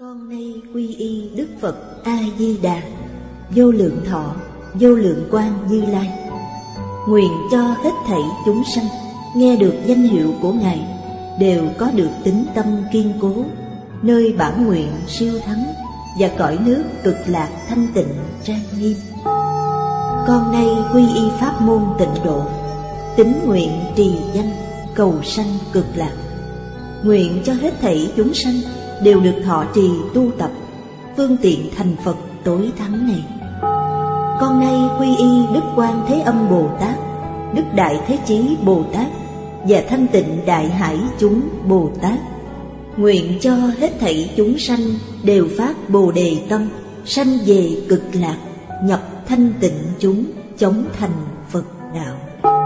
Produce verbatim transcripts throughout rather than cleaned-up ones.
Con nay quy y Đức Phật A Di Đà, vô lượng thọ, vô lượng quang Như Lai. Nguyện cho hết thảy chúng sanh nghe được danh hiệu của Ngài đều có được tín tâm kiên cố, nơi bản nguyện siêu thắng và cõi nước cực lạc thanh tịnh trang nghiêm. Con nay quy y pháp môn tịnh độ, tín nguyện trì danh cầu sanh cực lạc. Nguyện cho hết thảy chúng sanh đều được thọ trì tu tập phương tiện thành Phật tối thắng này. Con nay quy y Đức Quan Thế Âm Bồ Tát, Đức Đại Thế Chí Bồ Tát và Thanh Tịnh Đại Hải chúng Bồ Tát. Nguyện cho hết thảy chúng sanh đều phát Bồ Đề tâm, sanh về cực lạc, nhập thanh tịnh chúng, chóng thành Phật đạo.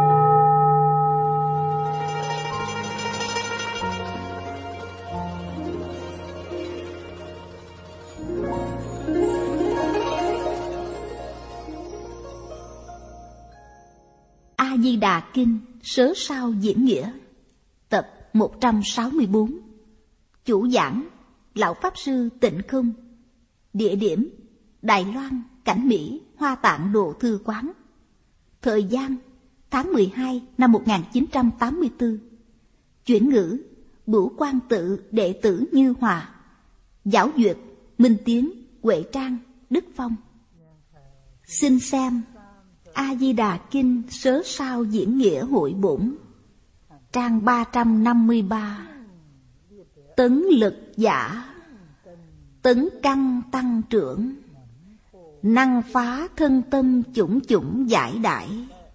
A Di Đà Kinh Sớ Sao Diễn Nghĩa, tập một trăm sáu mươi bốn. Chủ giảng Lão Pháp Sư Tịnh Không. Địa điểm Đài Loan, Cảnh Mỹ, Hoa Tạng Đồ Thư Quán. Thời gian tháng mười hai năm một nghìn chín trăm tám mươi tư. Chuyển ngữ Bửu Quang Tự đệ tử Như Hòa. Giáo duyệt Minh Tiến, Huệ Trang, Đức Phong. Xin xem A Di Đà Kinh Sớ Sao Diễn Nghĩa Hội Bổn, trang ba trăm năm mươi ba. Tấn lực giả, tấn căn tăng trưởng, năng phá thân tâm chủng chủng giải đãi,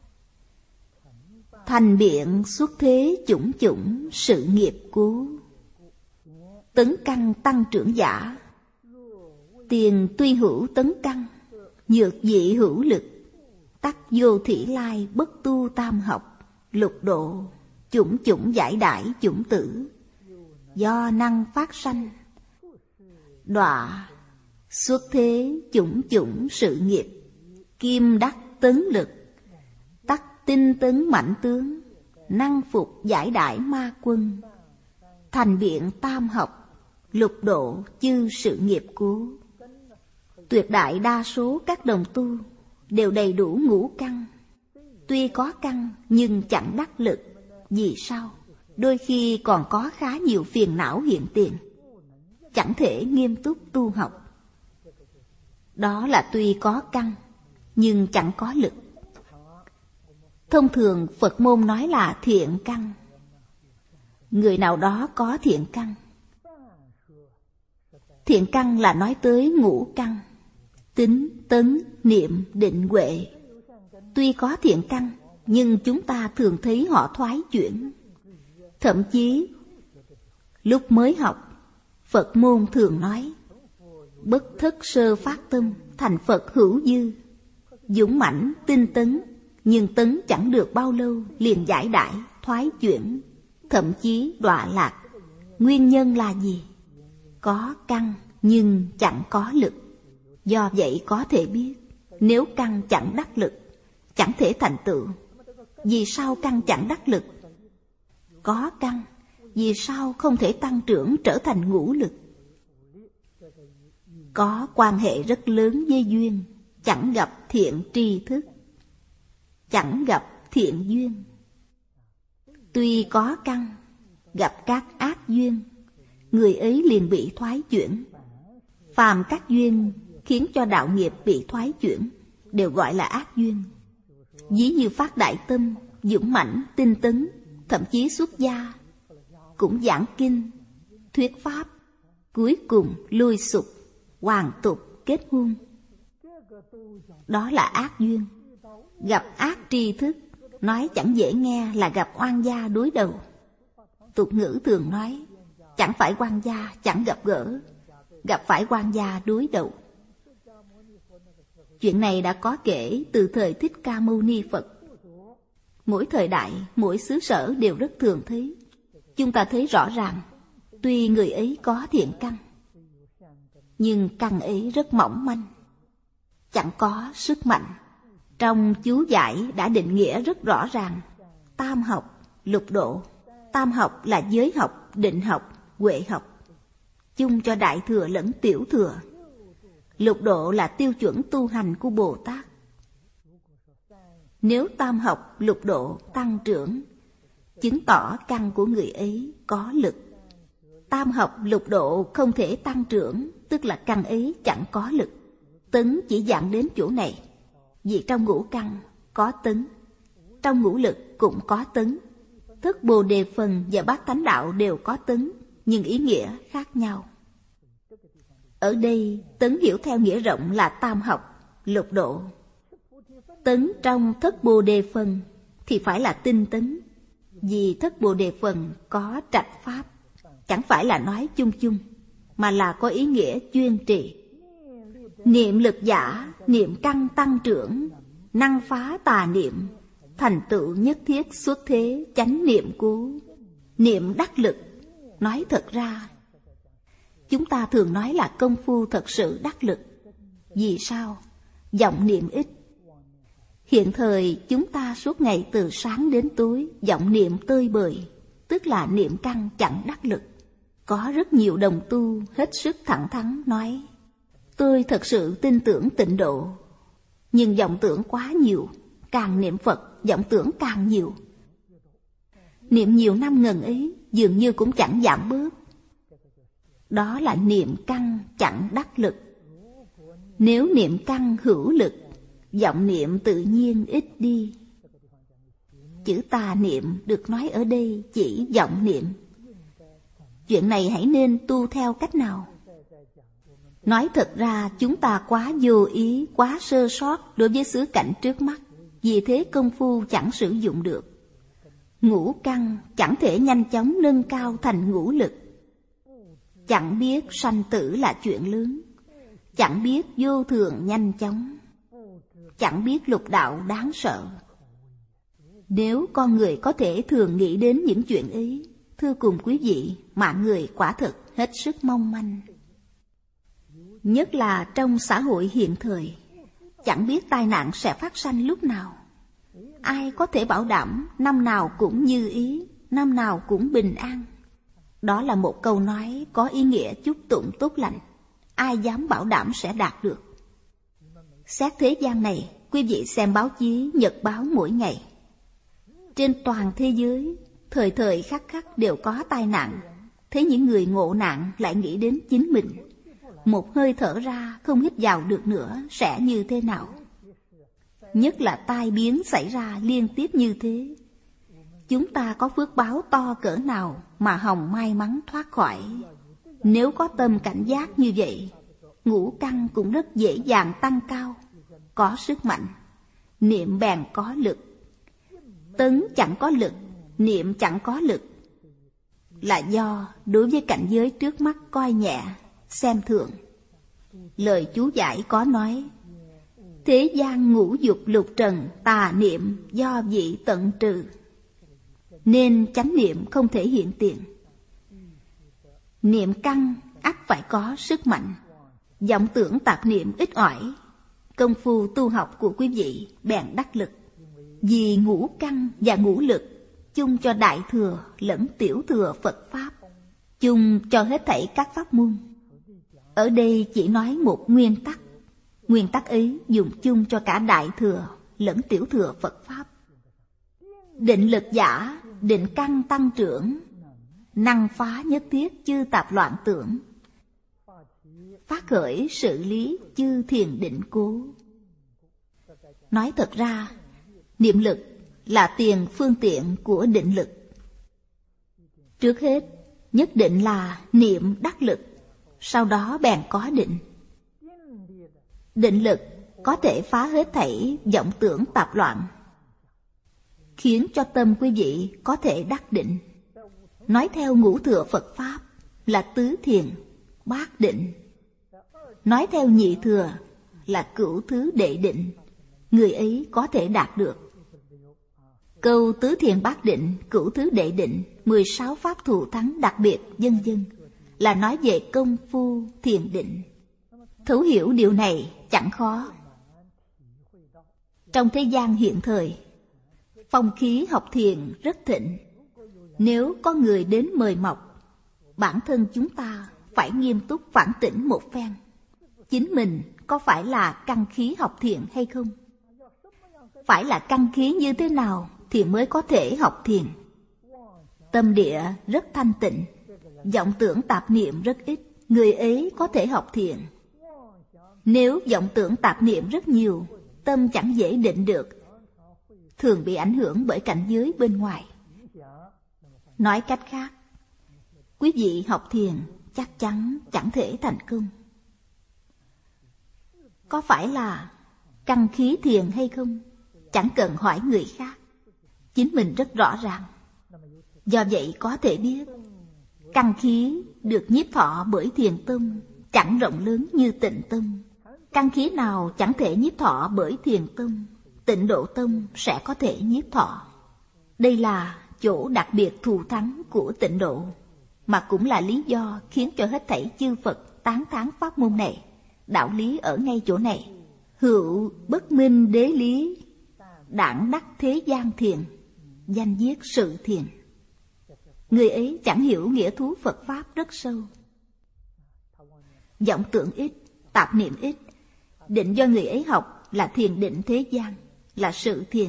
thành biện xuất thế chủng chủng sự nghiệp cố. Tấn căn tăng trưởng giả, tiền tuy hữu tấn căn, nhược dị hữu lực, tắc vô thỉ lai bất tu tam học, lục độ chủng chủng giải đãi chủng tử, do năng phát sanh, đọa xuất thế chủng chủng sự nghiệp, kim đắc tấn lực, tắc tinh tấn mạnh tướng, năng phục giải đãi ma quân, thành biện tam học, lục độ chư sự nghiệp cố. Tuyệt đại đa số các đồng tu đều đầy đủ ngũ căn, tuy có căn nhưng chẳng đắc lực. Vì sao? Đôi khi còn có khá nhiều phiền não hiện tiền, chẳng thể nghiêm túc tu học. Đó là tuy có căn nhưng chẳng có lực. Thông thường Phật môn nói là thiện căn. Người nào đó có thiện căn. Thiện căn là nói tới ngũ căn: tín, tấn, niệm, định, huệ. Tuy có thiện căn nhưng chúng ta thường thấy họ thoái chuyển. Thậm chí lúc mới học, Phật môn thường nói bất thất sơ phát tâm, thành Phật hữu dư. Dũng mãnh tinh tấn, nhưng tấn chẳng được bao lâu liền giải đãi, thoái chuyển, thậm chí đọa lạc. Nguyên nhân là gì? Có căn nhưng chẳng có lực. Do vậy có thể biết, nếu căn chẳng đắc lực, chẳng thể thành tựu. Vì sao căn chẳng đắc lực? Có căn, vì sao không thể tăng trưởng trở thành ngũ lực? Có quan hệ rất lớn với duyên. Chẳng gặp thiện tri thức, chẳng gặp thiện duyên. Tuy có căn, gặp các ác duyên, người ấy liền bị thoái chuyển. Phàm các duyên khiến cho đạo nghiệp bị thoái chuyển đều gọi là ác duyên. Ví như phát đại tâm, dũng mãnh, tinh tấn, thậm chí xuất gia, cũng giảng kinh, thuyết pháp, cuối cùng lui sụp, hoàn tục, kết hôn. Đó là ác duyên. Gặp ác tri thức, nói chẳng dễ nghe là gặp oan gia đối đầu. Tục ngữ thường nói, chẳng phải oan gia chẳng gặp gỡ, gặp phải oan gia đối đầu. Chuyện này đã có kể từ thời Thích Ca Mâu Ni Phật. Mỗi thời đại, mỗi xứ sở đều rất thường thấy. Chúng ta thấy rõ ràng, tuy người ấy có thiện căn, nhưng căn ấy rất mỏng manh, chẳng có sức mạnh. Trong chú giải đã định nghĩa rất rõ ràng: tam học, lục độ. Tam học là giới học, định học, huệ học. chung cho Đại Thừa lẫn Tiểu Thừa. Lục độ là tiêu chuẩn tu hành của Bồ Tát. Nếu tam học lục độ tăng trưởng, chứng tỏ căn của người ấy có lực. Tam học lục độ không thể tăng trưởng, tức là căn ấy chẳng có lực. Tấn chỉ dạng đến chỗ này, vì trong ngũ căn có tấn, trong ngũ lực cũng có tấn. Thất Bồ Đề Phần và Bát Thánh Đạo đều có tấn, nhưng ý nghĩa khác nhau. Ở đây tấn hiểu theo nghĩa rộng là tam học lục độ. Tấn trong Thất Bồ Đề Phần thì phải là tinh tấn, vì Thất Bồ Đề Phần có trạch pháp, chẳng phải là nói chung chung, mà là có ý nghĩa chuyên trì. Niệm lực giả, niệm căn tăng trưởng, năng phá tà niệm, thành tựu nhất thiết xuất thế chánh niệm cứu. Niệm đắc lực, nói thật ra, chúng ta thường nói là công phu thật sự đắc lực. Vì sao? Vọng niệm ít. Hiện thời chúng ta suốt ngày từ sáng đến tối vọng niệm tơi bời, tức là niệm căn chẳng đắc lực. Có rất nhiều đồng tu hết sức thẳng thắn nói, tôi thật sự tin tưởng tịnh độ, nhưng vọng tưởng quá nhiều, càng niệm Phật vọng tưởng càng nhiều. Niệm nhiều năm ngần ấy dường như cũng chẳng giảm bớt. Đó là niệm căn chẳng đắc lực. Nếu niệm căn hữu lực, vọng niệm tự nhiên ít đi. Chữ tà niệm được nói ở đây chỉ vọng niệm. Chuyện này hãy nên tu theo cách nào? Nói thật ra chúng ta quá vô ý, quá sơ sót đối với xứ cảnh trước mắt, vì thế công phu chẳng sử dụng được. Ngũ căn chẳng thể nhanh chóng nâng cao thành ngũ lực. Chẳng biết sanh tử là chuyện lớn, chẳng biết vô thường nhanh chóng, chẳng biết lục đạo đáng sợ. Nếu con người có thể thường nghĩ đến những chuyện ấy, thưa cùng quý vị, mạng người quả thật hết sức mong manh. Nhất là trong xã hội hiện thời, chẳng biết tai nạn sẽ phát sanh lúc nào. Ai có thể bảo đảm năm nào cũng như ý, năm nào cũng bình an? Đó là một câu nói có ý nghĩa chúc tụng tốt lành. Ai dám bảo đảm sẽ đạt được? Xét thế gian này, quý vị xem báo chí, nhật báo mỗi ngày. Trên toàn thế giới, thời thời khắc khắc đều có tai nạn. Thế những người ngộ nạn lại nghĩ đến chính mình. Một hơi thở ra không hít vào được nữa sẽ như thế nào? Nhất là tai biến xảy ra liên tiếp như thế. Chúng ta có phước báo to cỡ nào mà hòng may mắn thoát khỏi? Nếu có tâm cảnh giác như vậy, ngũ căn cũng rất dễ dàng tăng cao, có sức mạnh. Niệm bèn có lực. Tấn chẳng có lực, niệm chẳng có lực, là do đối với cảnh giới trước mắt coi nhẹ, xem thường. Lời chú giải có nói, thế gian ngũ dục lục trần tà niệm do vị tận trừ, nên chánh niệm không thể hiện tiền. Niệm căn ắt phải có sức mạnh, vọng tưởng tạp niệm ít ỏi. Công phu tu học của quý vị bèn đắc lực, vì ngũ căn và ngũ lực chung cho Đại Thừa lẫn Tiểu Thừa Phật Pháp, chung cho hết thảy các pháp môn. Ở đây chỉ nói một nguyên tắc. Nguyên tắc ấy dùng chung cho cả Đại Thừa lẫn Tiểu Thừa Phật Pháp. Định lực giả, định căn tăng trưởng, năng phá nhất thiết chư tạp loạn tưởng, phát khởi sự lý chư thiền định cố. Nói thật ra, niệm lực là tiền phương tiện của định lực. Trước hết, nhất định là niệm đắc lực, sau đó bèn có định. Định lực có thể phá hết thảy vọng tưởng tạp loạn, khiến cho tâm quý vị có thể đắc định. Nói theo ngũ thừa Phật Pháp là tứ thiền, bát định. Nói theo nhị thừa là cửu thứ đệ định. Người ấy có thể đạt được. Câu tứ thiền bát định, cửu thứ đệ định, mười sáu pháp thù thắng đặc biệt, vân vân, là nói về công phu thiền định. Thấu hiểu điều này chẳng khó. Trong thế gian hiện thời, phong khí học thiền rất thịnh. Nếu có người đến mời mọc, bản thân chúng ta phải nghiêm túc phản tỉnh một phen. Chính mình có phải là căn khí học thiền hay không? Phải là căn khí như thế nào thì mới có thể học thiền? Tâm địa rất thanh tịnh, vọng tưởng tạp niệm rất ít, người ấy có thể học thiền. Nếu vọng tưởng tạp niệm rất nhiều, tâm chẳng dễ định được, thường bị ảnh hưởng bởi cảnh giới bên ngoài. Nói cách khác, quý vị học thiền chắc chắn chẳng thể thành công. Có phải là căn khí thiền hay không? Chẳng cần hỏi người khác, chính mình rất rõ ràng. Do vậy có thể biết, căn khí được nhiếp thọ bởi thiền tâm chẳng rộng lớn như tịnh tâm. Căn khí nào chẳng thể nhiếp thọ bởi thiền tâm, tịnh độ tâm sẽ có thể nhiếp thọ. Đây là chỗ đặc biệt thù thắng của tịnh độ, mà cũng là lý do khiến cho hết thảy chư Phật tán thán pháp môn này. Đạo lý ở ngay chỗ này. Hữu bất minh đế lý, đảng đắc thế gian thiền, danh viết sự thiền. Người ấy chẳng hiểu nghĩa thú Phật Pháp rất sâu. Vọng tưởng ít, tạp niệm ít, định do người ấy học là thiền định thế gian, là sự thiền.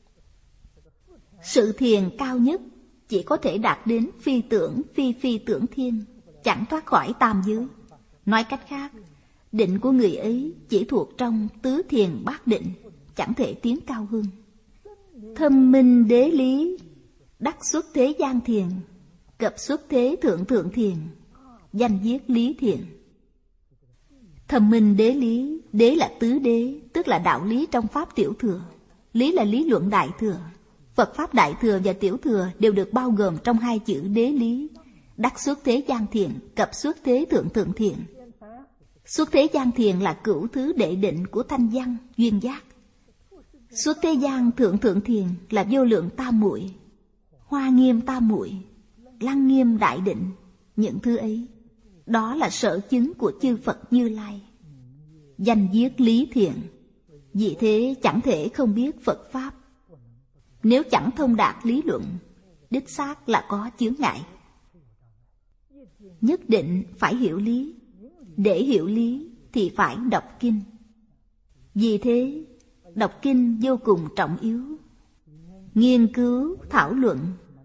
Sự thiền cao nhất chỉ có thể đạt đến phi tưởng phi phi tưởng thiên, chẳng thoát khỏi tam giới. Nói cách khác, định của người ấy chỉ thuộc trong tứ thiền bát định, chẳng thể tiến cao hơn. Thâm minh đế lý, đắc xuất thế gian thiền, cập xuất thế thượng thượng thiền, danh viết lý thiền. Thâm minh đế lý, đế là tứ đế, tức là đạo lý trong Pháp Tiểu Thừa. Lý là lý luận Đại Thừa. Phật Pháp Đại Thừa và Tiểu Thừa đều được bao gồm trong hai chữ đế lý. Đắc xuất thế gian thiền, cập xuất thế thượng thượng thiền. Xuất thế gian thiền là cửu thứ đệ định của thanh văn, duyên giác. Xuất thế gian thượng thượng thiền là vô lượng tam muội, hoa nghiêm tam muội, lăng nghiêm đại định. Những thứ ấy, đó là sở chứng của chư Phật Như Lai. Danh viết lý thiền. Vì thế chẳng thể không biết Phật Pháp. Nếu chẳng thông đạt lý luận, đích xác là có chướng ngại. Nhất định phải hiểu lý. Để hiểu lý thì phải đọc kinh. Vì thế, đọc kinh vô cùng trọng yếu. Nghiên cứu, thảo luận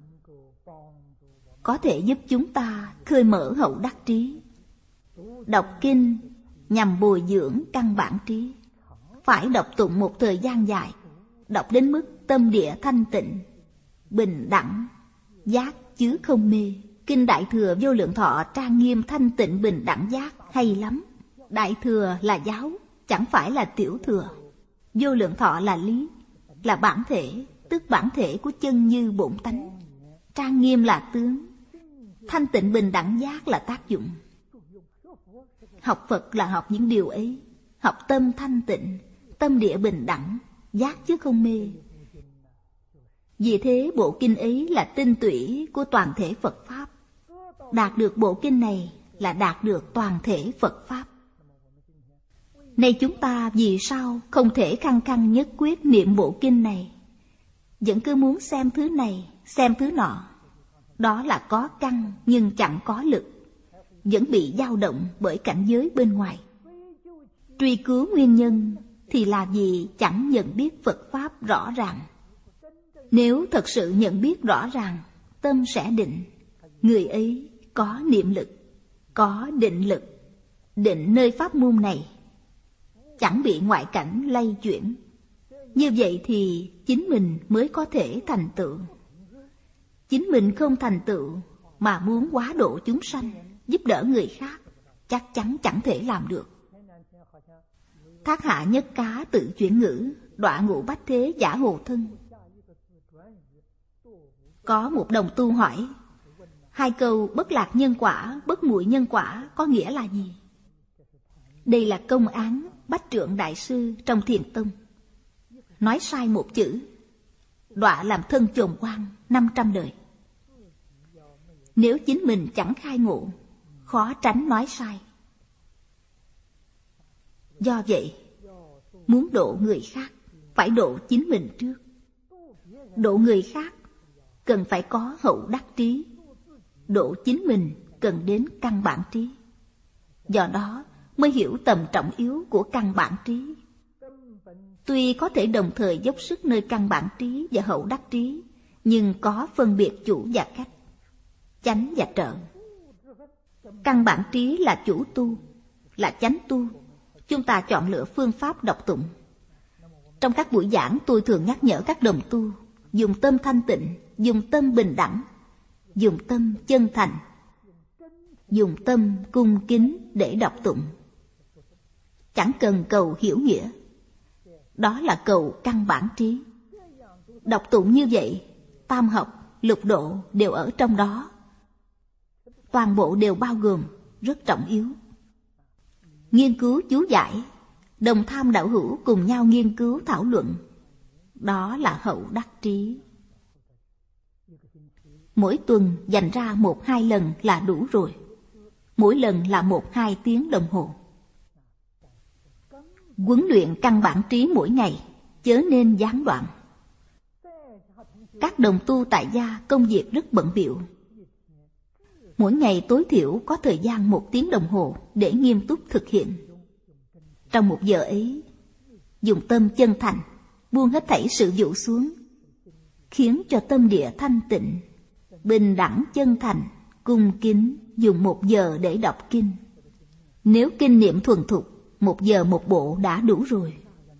có thể giúp chúng ta khơi mở hậu đắc trí. Đọc kinh nhằm bồi dưỡng căn bản trí. Phải đọc tụng một thời gian dài, đọc đến mức tâm địa thanh tịnh, bình đẳng, giác chứ không mê. Kinh Đại Thừa Vô Lượng Thọ trang nghiêm thanh tịnh bình đẳng giác hay lắm. Đại Thừa là giáo, chẳng phải là Tiểu Thừa. Vô Lượng Thọ là lý, là bản thể, tức bản thể của chân như bổn tánh. Trang nghiêm là tướng, thanh tịnh bình đẳng giác là tác dụng. Học Phật là học những điều ấy, học tâm thanh tịnh, tâm địa bình đẳng, giác chứ không mê. Vì thế bộ kinh ấy là tinh túy của toàn thể Phật Pháp. Đạt được bộ kinh này là đạt được toàn thể Phật Pháp. Nay chúng ta vì sao không thể khăng khăng nhất quyết niệm bộ kinh này, vẫn cứ muốn xem thứ này, xem thứ nọ? Đó là có căn nhưng chẳng có lực, vẫn bị dao động bởi cảnh giới bên ngoài. Truy cứu nguyên nhân thì là vì chẳng nhận biết Phật Pháp rõ ràng. Nếu thật sự nhận biết rõ ràng, tâm sẽ định. Người ấy có niệm lực, có định lực. Định nơi pháp môn này chẳng bị ngoại cảnh lay chuyển. Như vậy thì chính mình mới có thể thành tựu. Chính mình không thành tựu mà muốn hóa độ chúng sanh, giúp đỡ người khác, chắc chắn chẳng thể làm được. Thác hạ nhất cá tự chuyển ngữ, đọa ngũ bách thế giả hồ thân. Có một đồng tu hỏi, hai câu bất lạc nhân quả, bất muội nhân quả có nghĩa là gì? Đây là công án Bách Trượng Đại Sư trong Thiền Tông. Nói sai một chữ, đọa làm thân chồn quan năm trăm đời. Nếu chính mình chẳng khai ngộ, khó tránh nói sai. Do vậy, muốn độ người khác, phải độ chính mình trước. Độ người khác cần phải có hậu đắc trí. Độ chính mình cần đến căn bản trí. Do đó mới hiểu tầm trọng yếu của căn bản trí. Tuy có thể đồng thời dốc sức nơi căn bản trí và hậu đắc trí, nhưng có phân biệt chủ và khách, chánh và trợ. Căn bản trí là chủ tu, là chánh tu. Chúng ta chọn lựa phương pháp đọc tụng. Trong các buổi giảng, tôi thường nhắc nhở các đồng tu dùng tâm thanh tịnh, dùng tâm bình đẳng, dùng tâm chân thành, dùng tâm cung kính để đọc tụng. Chẳng cần cầu hiểu nghĩa. Đó là cầu căn bản trí. Đọc tụng như vậy, tam học, lục độ đều ở trong đó. Toàn bộ đều bao gồm, rất trọng yếu. Nghiên cứu chú giải, đồng tham đạo hữu cùng nhau nghiên cứu thảo luận. Đó là hậu đắc trí. Mỗi tuần dành ra một hai lần là đủ rồi. Mỗi lần là một hai tiếng đồng hồ. Huấn luyện căn bản trí mỗi ngày, chớ nên gián đoạn. Các đồng tu tại gia công việc rất bận bịu. Mỗi ngày tối thiểu có thời gian một tiếng đồng hồ để nghiêm túc thực hiện. Trong một giờ ấy, dùng tâm chân thành, buông hết thảy sự vụ xuống, khiến cho tâm địa thanh tịnh, bình đẳng chân thành, cung kính, dùng một giờ để đọc kinh. Nếu kinh niệm thuần thục, một giờ một bộ đã đủ rồi.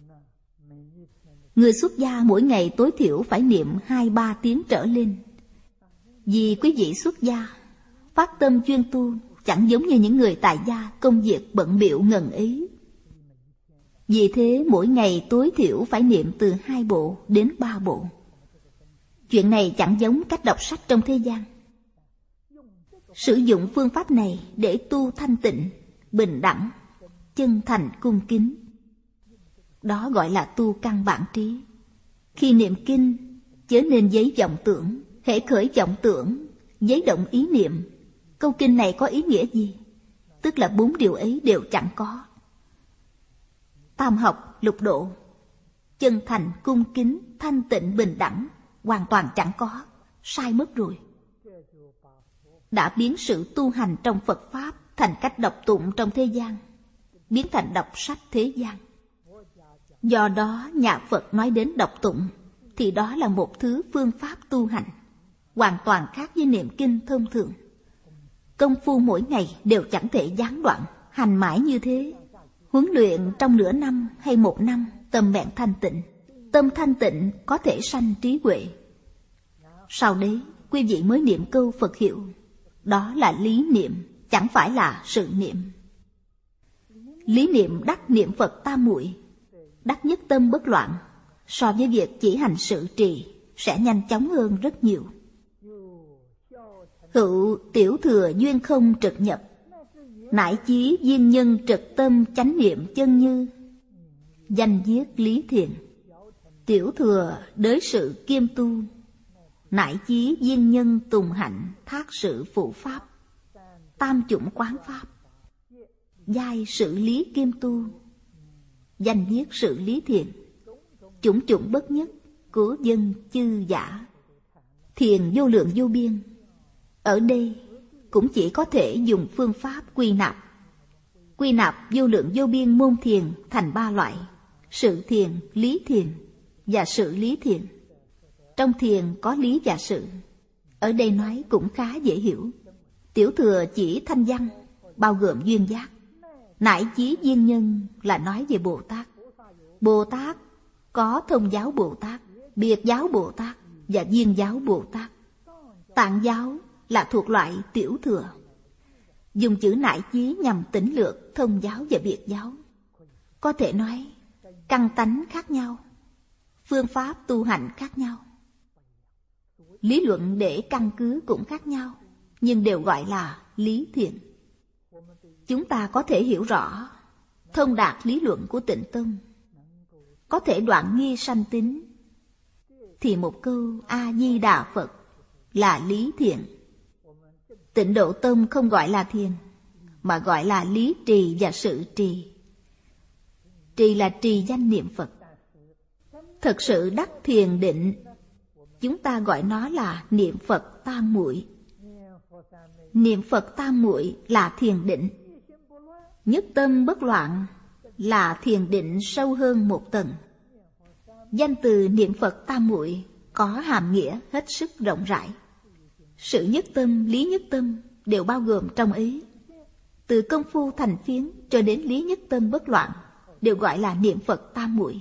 Người xuất gia mỗi ngày tối thiểu phải niệm hai ba tiếng trở lên. Vì quý vị xuất gia, phát tâm chuyên tu, chẳng giống như những người tại gia công việc bận bịu ngần ấy. Vì thế mỗi ngày tối thiểu phải niệm từ hai bộ đến ba bộ. Chuyện này chẳng giống cách đọc sách trong thế gian. Sử dụng phương pháp này để tu thanh tịnh, bình đẳng, chân thành cung kính. Đó gọi là tu căn bản trí. Khi niệm kinh, chớ nên giấy vọng tưởng. Hễ khởi vọng tưởng, giấy động ý niệm, câu kinh này có ý nghĩa gì? Tức là bốn điều ấy đều chẳng có. Tam học, lục độ, chân thành, cung kính, thanh tịnh, bình đẳng, hoàn toàn chẳng có, sai mất rồi. Đã biến sự tu hành trong Phật Pháp thành cách đọc tụng trong thế gian, biến thành đọc sách thế gian. Do đó nhà Phật nói đến đọc tụng thì đó là một thứ phương pháp tu hành, hoàn toàn khác với niệm kinh thông thường. Công phu mỗi ngày đều chẳng thể gián đoạn, hành mãi như thế. Huấn luyện trong nửa năm hay một năm, tâm vẹn thanh tịnh. Tâm thanh tịnh có thể sanh trí huệ. Sau đấy, quý vị mới niệm câu Phật hiệu. Đó là lý niệm, chẳng phải là sự niệm. Lý niệm đắc niệm Phật tam muội, đắc nhất tâm bất loạn, so với việc chỉ hành sự trì sẽ nhanh chóng hơn rất nhiều. Hữu tiểu thừa duyên không trực nhập, nại chí duyên nhân trực tâm chánh niệm chân như. Danh viết lý thiền, tiểu thừa đới sự kiêm tu, nại chí duyên nhân tùng hạnh thác sự phụ pháp. Tam chủng quán pháp, giai sự lý kiêm tu, danh viết sự lý thiền. Chủng chủng bất nhất, của dân chư giả. Thiền vô lượng vô biên. Ở đây cũng chỉ có thể dùng phương pháp quy nạp. Quy nạp vô lượng vô biên môn thiền thành ba loại: sự thiền, lý thiền và sự lý thiền. Trong thiền có lý và sự. Ở đây nói cũng khá dễ hiểu. Tiểu thừa chỉ thanh văn, bao gồm duyên giác. Nại chí duyên nhân là nói về Bồ Tát. Bồ Tát có thông giáo Bồ Tát, biệt giáo Bồ Tát và duyên giáo Bồ Tát. Tạng giáo là thuộc loại tiểu thừa. Dùng chữ nại chí nhằm tỉnh lược thông giáo và biệt giáo. Có thể nói căn tánh khác nhau, phương pháp tu hành khác nhau, lý luận để căn cứ cũng khác nhau, nhưng đều gọi là lý thiền. Chúng ta có thể hiểu rõ, thông đạt lý luận của Tịnh Tông, có thể đoạn nghi sanh tính, thì một câu A-di-đà Phật là lý thiền. Tịnh Độ Tông không gọi là thiền, mà gọi là lý trì và sự trì. Trì là trì danh niệm Phật. Thật sự đắc thiền định, chúng ta gọi nó là niệm Phật tam muội. Niệm Phật tam muội là thiền định. Nhất tâm bất loạn là thiền định sâu hơn một tầng. Danh từ niệm Phật tam muội có hàm nghĩa hết sức rộng rãi. Sự nhất tâm, lý nhất tâm đều bao gồm trong ấy. Từ công phu thành phiến cho đến lý nhất tâm bất loạn đều gọi là niệm Phật tam muội.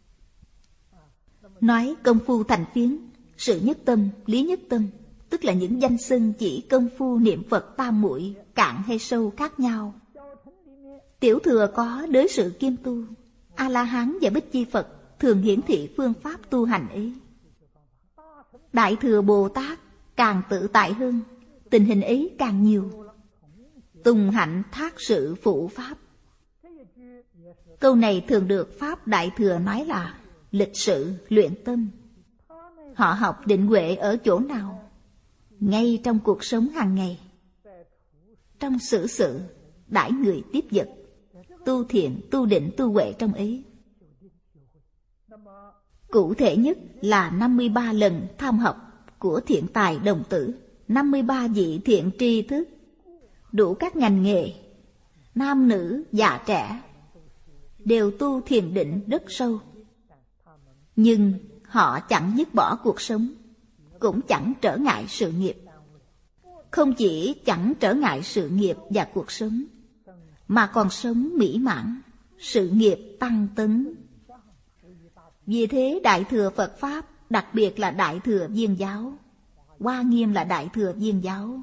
Nói công phu thành phiến, sự nhất tâm, lý nhất tâm, tức là những danh xưng chỉ công phu niệm Phật tam muội cạn hay sâu khác nhau. Tiểu thừa có đới sự kiêm tu, A-la-hán và Bích Chi Phật thường hiển thị phương pháp tu hành ấy. Đại thừa Bồ Tát càng tự tại hơn, tình hình ấy càng nhiều. Tùng hạnh thác sự phụ pháp. Câu này thường được Pháp Đại Thừa nói là lịch sự luyện tâm. Họ học định huệ ở chỗ nào? Ngay trong cuộc sống hàng ngày, trong xử sự, đãi người tiếp vật, tu thiện, tu định, tu huệ trong ấy. Cụ thể nhất là năm mươi ba lần tham học của thiện tài đồng tử, năm mươi ba vị thiện tri thức, đủ các ngành nghề, nam nữ, già trẻ, đều tu thiền định rất sâu. Nhưng họ chẳng dứt bỏ cuộc sống, cũng chẳng trở ngại sự nghiệp. Không chỉ chẳng trở ngại sự nghiệp và cuộc sống, mà còn sống mỹ mãn, sự nghiệp tăng tấn. Vì thế Đại thừa Phật Pháp, đặc biệt là Đại thừa Viên giáo, Hoa Nghiêm là Đại thừa Viên giáo,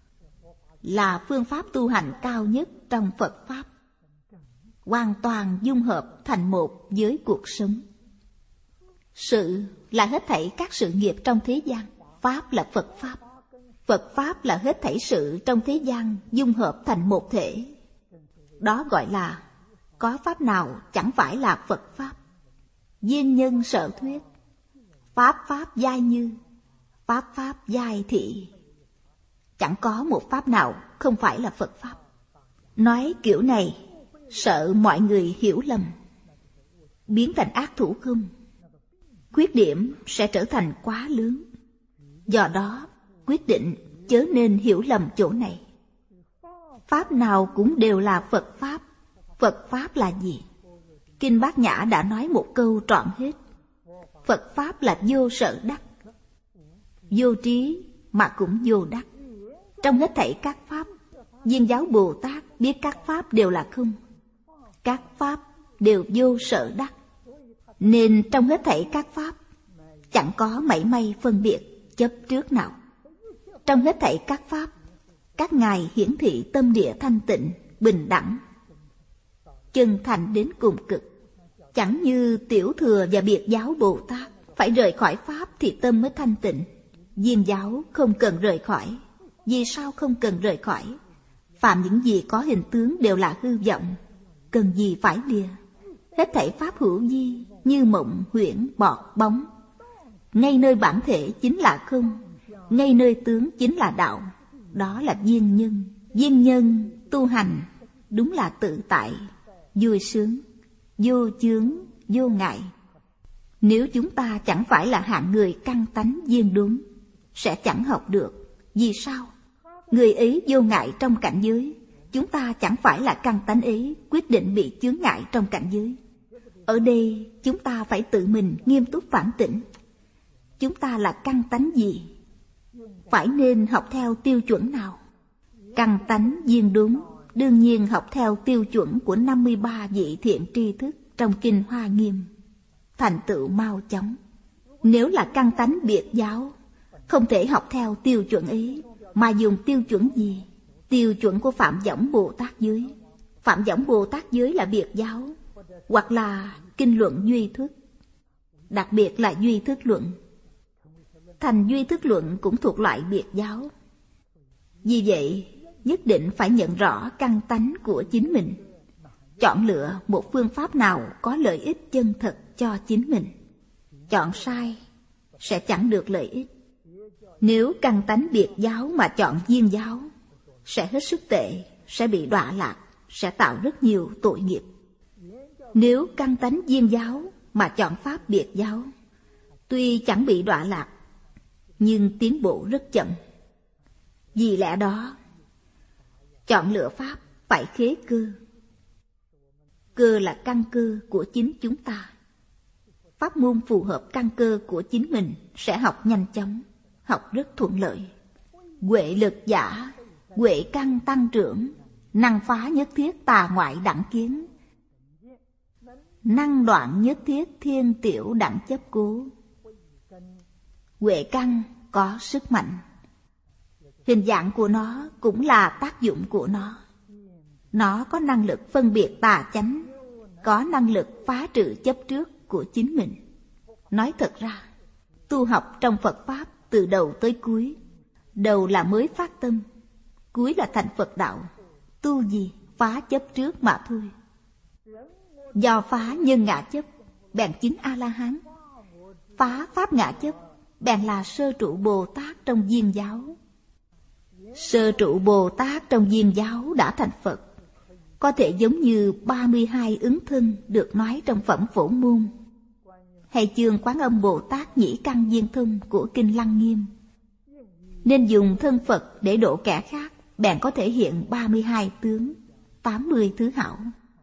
là phương pháp tu hành cao nhất trong Phật Pháp, hoàn toàn dung hợp thành một với cuộc sống. Sự là hết thảy các sự nghiệp trong thế gian, Pháp là Phật Pháp. Phật Pháp là hết thảy sự trong thế gian dung hợp thành một thể. Đó gọi là có Pháp nào chẳng phải là Phật Pháp. Viên nhân sở thuyết, Pháp Pháp giai như, Pháp Pháp giai thị. Chẳng có một Pháp nào không phải là Phật Pháp. Nói kiểu này, sợ mọi người hiểu lầm, biến thành ác thủ không. Khuyết điểm sẽ trở thành quá lớn. Do đó, quyết định chớ nên hiểu lầm chỗ này. Pháp nào cũng đều là Phật Pháp. Phật Pháp là gì? Kinh Bát Nhã đã nói một câu trọn hết. Phật Pháp là vô sở đắc, vô trí mà cũng vô đắc. Trong hết thảy các Pháp, Viên giáo Bồ Tát biết các Pháp đều là không. Các Pháp đều vô sở đắc, nên trong hết thảy các Pháp chẳng có mảy may phân biệt chấp trước nào. Trong hết thảy các Pháp, các ngài hiển thị tâm địa thanh tịnh, bình đẳng, chân thành đến cùng cực. Chẳng như Tiểu thừa và Biệt giáo Bồ Tát phải rời khỏi Pháp thì tâm mới thanh tịnh. Viên giáo không cần rời khỏi. Vì sao không cần rời khỏi? Phạm những gì có hình tướng đều là hư vọng, cần gì phải lìa. Hết thảy Pháp hữu vi, như mộng, huyễn, bọt, bóng. Ngay nơi bản thể chính là không, ngay nơi tướng chính là đạo. Đó là viên nhân. Viên nhân tu hành đúng là tự tại, vui sướng, vô chướng, vô ngại. Nếu chúng ta chẳng phải là hạng người căn tánh viên đúng, sẽ chẳng học được. Vì sao? Người ấy vô ngại trong cảnh giới, chúng ta chẳng phải là căn tánh ấy, quyết định bị chướng ngại trong cảnh giới. Ở đây chúng ta phải tự mình nghiêm túc phản tỉnh. Chúng ta là căn tánh gì? Phải nên học theo tiêu chuẩn nào? Căn tánh viên đúng, đương nhiên học theo tiêu chuẩn của năm mươi ba vị thiện tri thức trong Kinh Hoa Nghiêm, thành tựu mau chóng. Nếu là căn tánh biệt giáo, không thể học theo tiêu chuẩn ấy, mà dùng tiêu chuẩn gì? Tiêu chuẩn của Phạm Võng Bồ Tát giới. Phạm Võng Bồ Tát giới là biệt giáo, hoặc là kinh luận duy thức, đặc biệt là duy thức luận. Thành duy thức luận cũng thuộc loại biệt giáo. Vì vậy, nhất định phải nhận rõ căn tánh của chính mình, chọn lựa một phương pháp nào có lợi ích chân thật cho chính mình. Chọn sai sẽ chẳng được lợi ích. Nếu căn tánh biệt giáo mà chọn viên giáo, sẽ hết sức tệ, sẽ bị đọa lạc, sẽ tạo rất nhiều tội nghiệp. Nếu căn tánh viên giáo mà chọn pháp biệt giáo, tuy chẳng bị đọa lạc, nhưng tiến bộ rất chậm. Vì lẽ đó, chọn lựa pháp phải khế cơ, Cơ là căn cơ của chính chúng ta. Pháp môn phù hợp căn cơ của chính mình sẽ học nhanh chóng, học rất thuận lợi. Huệ lực giả, huệ căn tăng trưởng, năng phá nhất thiết tà ngoại đẳng kiến, năng đoạn nhất thiết thiên tiểu đẳng chấp cố. Huệ căn có sức mạnh. Hình dạng của nó cũng là tác dụng của nó. Nó có năng lực phân biệt tà chánh, có năng lực phá trừ chấp trước của chính mình. Nói thật ra, tu học trong Phật Pháp từ đầu tới cuối, đầu là mới phát tâm, cuối là thành Phật đạo. Tu gì? Phá chấp trước mà thôi. Do phá nhân ngã chấp, bèn chứng A-la-hán. Phá pháp ngã chấp, bèn là sơ trụ Bồ Tát trong Viên giáo. Sơ trụ Bồ Tát trong Viên giáo đã thành Phật, có thể giống như ba mươi hai ứng thân được nói trong phẩm Phổ Môn, hay chương Quán Âm Bồ Tát Nhĩ Căn Viên Thông của Kinh Lăng Nghiêm. Nên dùng thân Phật để độ kẻ khác, bèn có thể hiện ba mươi hai tướng, tám mươi thứ hảo.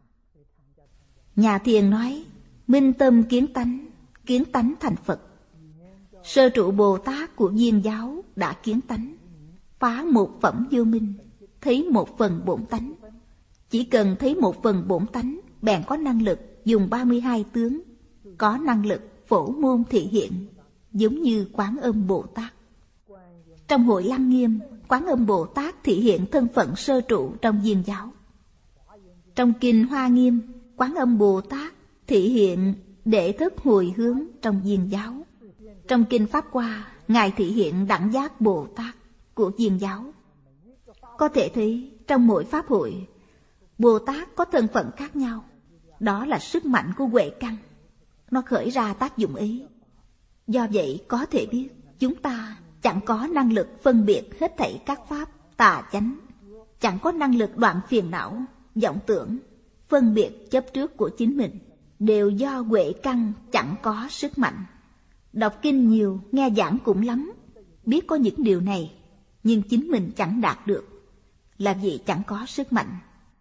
Nhà Thiền nói, minh tâm kiến tánh, kiến tánh thành Phật. Sơ trụ Bồ Tát của Viên giáo đã kiến tánh, phá một phẩm vô minh, thấy một phần bổn tánh. Chỉ cần thấy một phần bổn tánh, bèn có năng lực dùng ba mươi hai tướng, có năng lực phổ môn thị hiện, giống như Quán Âm Bồ Tát. Trong hội Lăng Nghiêm, Quán Âm Bồ Tát thị hiện thân phận sơ trụ trong Viên giáo. Trong Kinh Hoa Nghiêm, Quán Âm Bồ Tát thị hiện đệ thất hồi hướng trong Viên giáo. Trong Kinh Pháp Hoa, Ngài thị hiện Đẳng Giác Bồ Tát của Viên giáo. Có thể thấy trong mỗi pháp hội, Bồ Tát có thân phận khác nhau. Đó là sức mạnh của huệ căn, nó khởi ra tác dụng ấy. Do vậy có thể biết chúng ta chẳng có năng lực phân biệt hết thảy các pháp tà chánh, chẳng có năng lực đoạn phiền não, vọng tưởng, phân biệt chấp trước của chính mình, đều do huệ căn chẳng có sức mạnh. Đọc kinh nhiều, nghe giảng cũng lắm, biết có những điều này, nhưng chính mình chẳng đạt được, là vì chẳng có sức mạnh.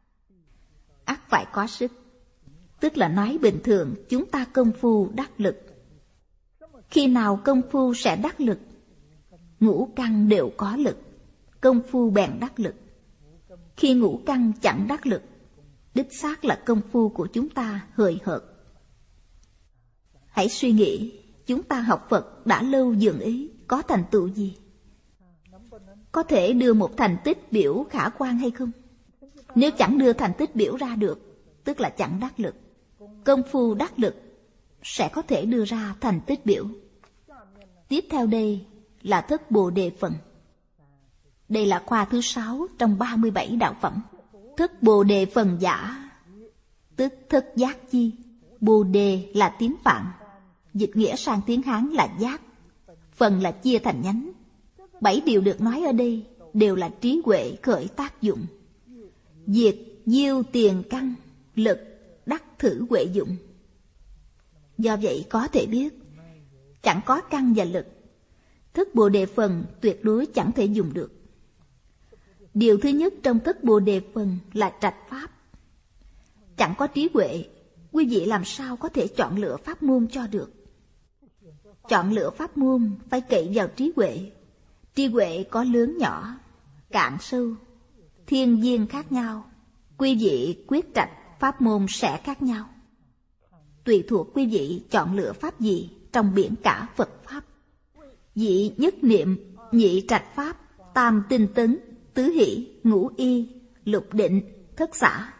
Ắt phải có sức, tức là nói bình thường chúng ta công phu đắc lực. Khi nào công phu sẽ đắc lực? Ngũ căn đều có lực, công phu bèn đắc lực. Khi ngũ căn chẳng đắc lực, đích xác là công phu của chúng ta hời hợt. Hãy suy nghĩ, chúng ta học Phật đã lâu dường ấy, có thành tựu gì? Có thể đưa một thành tích biểu khả quan hay không? Nếu chẳng đưa thành tích biểu ra được, tức là chẳng đắc lực. Công phu đắc lực sẽ có thể đưa ra thành tích biểu. Tiếp theo đây là thất Bồ Đề phần. Đây là khoa thứ sáu trong ba mươi bảy đạo phẩm. Thất Bồ Đề phần giả, tức thất giác chi. Bồ Đề là tiếng Phạn, dịch nghĩa sang tiếng Hán là giác. Phần là chia thành nhánh. Bảy điều được nói ở đây đều là trí huệ khởi tác dụng. Diệt diêu tiền căn, lực đắc thử huệ dụng. Do vậy có thể biết, chẳng có căn và lực, thất Bồ Đề phần tuyệt đối chẳng thể dùng được. Điều thứ nhất trong thất Bồ Đề phần là trạch pháp. Chẳng có trí huệ, quý vị làm sao có thể chọn lựa pháp môn cho được? Chọn lựa pháp môn phải cậy vào trí huệ. Trí huệ có lớn nhỏ, cạn sâu, thiên viên khác nhau. Quý vị quyết trạch pháp môn sẽ khác nhau. Tùy thuộc quý vị chọn lựa pháp gì trong biển cả Phật Pháp. Vị nhất niệm, nhị trạch pháp, tam tinh tấn, tứ hỷ, ngũ y, lục định, thất xả.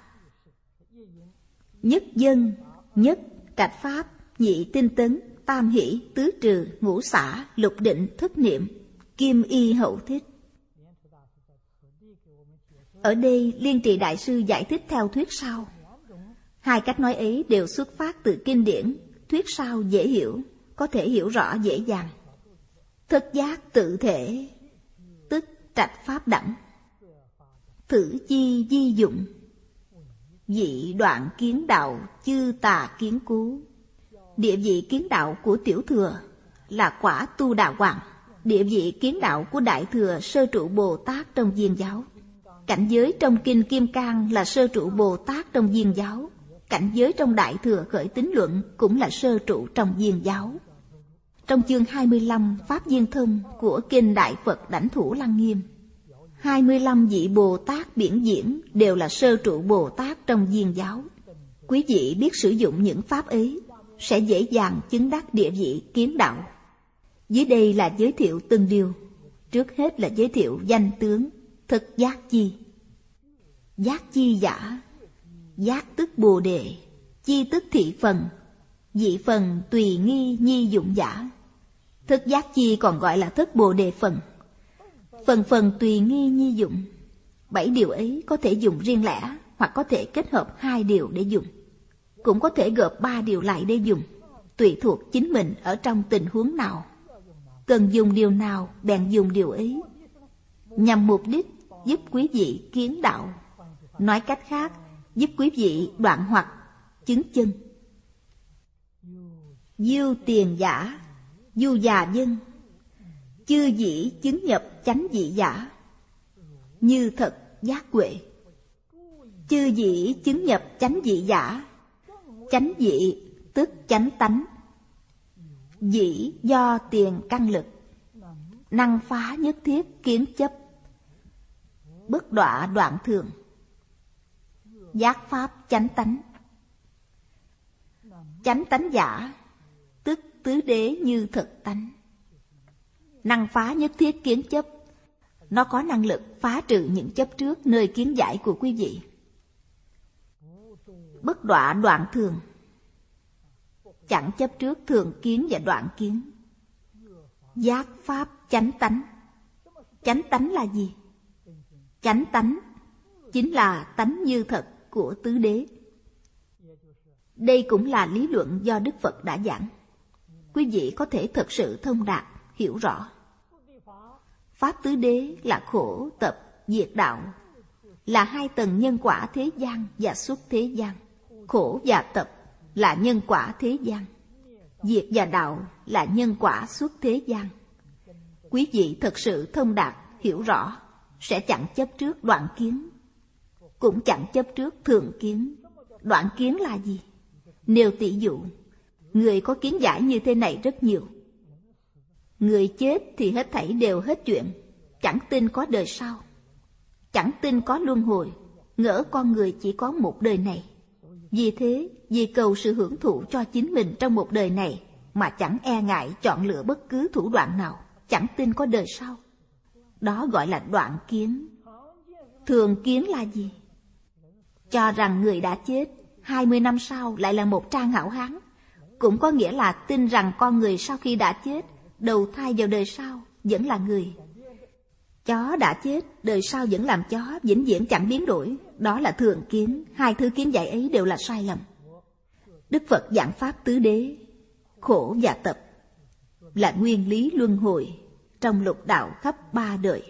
Nhất dân, nhất trạch pháp, nhị tinh tấn, tam hỷ, tứ trừ, ngũ xả, lục định, thất niệm, kim y hậu thích. Ở đây Liên Trì Đại Sư giải thích theo thuyết sau. Hai cách nói ấy đều xuất phát từ kinh điển, thuyết sau dễ hiểu, có thể hiểu rõ dễ dàng. Thất giác tự thể, tức trạch pháp đẳng. Thử chi di dụng, vị đoạn kiến đạo chư tà kiến cố. Địa vị kiến đạo của tiểu thừa là quả tu đà hoàng. Địa vị kiến đạo của đại thừa sơ trụ Bồ Tát trong Viên giáo. Cảnh giới trong Kinh Kim Cang là sơ trụ Bồ Tát trong Viên giáo. cảnh giới trong Đại Thừa Khởi Tín Luận cũng là sơ trụ trong Viên giáo. Trong chương hai mươi lăm Pháp Viên Thông của Kinh Đại Phật Đảnh Thủ Lăng Nghiêm, hai mươi lăm vị Bồ Tát biển diễn đều là sơ trụ Bồ Tát trong Viên giáo. Quý vị biết sử dụng những pháp ấy sẽ dễ dàng chứng đắc địa vị kiến đạo. Dưới đây là giới thiệu từng điều. Trước hết là giới thiệu danh tướng thực giác chi. Giác chi giả, giác tức Bồ Đề, chi tức thị phần, dị phần tùy nghi nhi dụng giả. Thức giác chi còn gọi là thức Bồ Đề phần. Phần phần tùy nghi nhi dụng. Bảy điều ấy có thể dùng riêng lẻ hoặc có thể kết hợp hai điều để dùng. Cũng có thể gộp ba điều lại để dùng, tùy thuộc chính mình ở trong tình huống nào. Cần dùng điều nào bèn dùng điều ấy, nhằm mục đích giúp quý vị kiến đạo. Nói cách khác, giúp quý vị đoạn hoặc chứng chân. Diêu tiền giả, du già dân, chư dĩ chứng nhập chánh dị giả, như thật giác huệ. Chư dĩ chứng nhập chánh dị giả, chánh dị tức chánh tánh. Dĩ do tiền căn lực, năng phá nhất thiết kiến chấp, bất đọa đoạn thường, giác pháp chánh tánh. Chánh tánh giả tức tứ đế như thực tánh. Năng phá nhất thiết kiến chấp, nó có năng lực phá trừ những chấp trước nơi kiến giải của quý vị. Bất đọa đoạn thường, chẳng chấp trước thường kiến và đoạn kiến. Giác pháp chánh tánh. Chánh tánh là gì? Chánh tánh chính là tánh như thật của tứ đế. Đây cũng là lý luận do Đức Phật đã giảng. Quý vị có thể thật sự thông đạt, hiểu rõ. Pháp tứ đế là khổ, tập, diệt đạo, là hai tầng nhân quả thế gian và xuất thế gian. Khổ và tập là nhân quả thế gian, diệt và đạo là nhân quả xuất thế gian. Quý vị thật sự thông đạt, hiểu rõ, sẽ chẳng chấp trước đoạn kiến, cũng chẳng chấp trước thường kiến. Đoạn kiến là gì? Nêu tỷ dụ, người có kiến giải như thế này rất nhiều. Người chết thì hết thảy đều hết chuyện, chẳng tin có đời sau, chẳng tin có luân hồi, ngỡ con người chỉ có một đời này. Vì thế, vì cầu sự hưởng thụ cho chính mình trong một đời này mà chẳng e ngại chọn lựa bất cứ thủ đoạn nào, chẳng tin có đời sau. Đó gọi là đoạn kiến. Thường kiến là gì? Cho rằng người đã chết, hai mươi năm sau lại là một trang hảo hán. Cũng có nghĩa là tin rằng con người sau khi đã chết, đầu thai vào đời sau vẫn là người. Chó đã chết, đời sau vẫn làm chó, vĩnh viễn chẳng biến đổi. Đó là thường kiến. Hai thứ kiến giải ấy đều là sai lầm. Đức Phật giảng pháp tứ đế, khổ và tập, là nguyên lý luân hồi trong lục đạo khắp ba đời.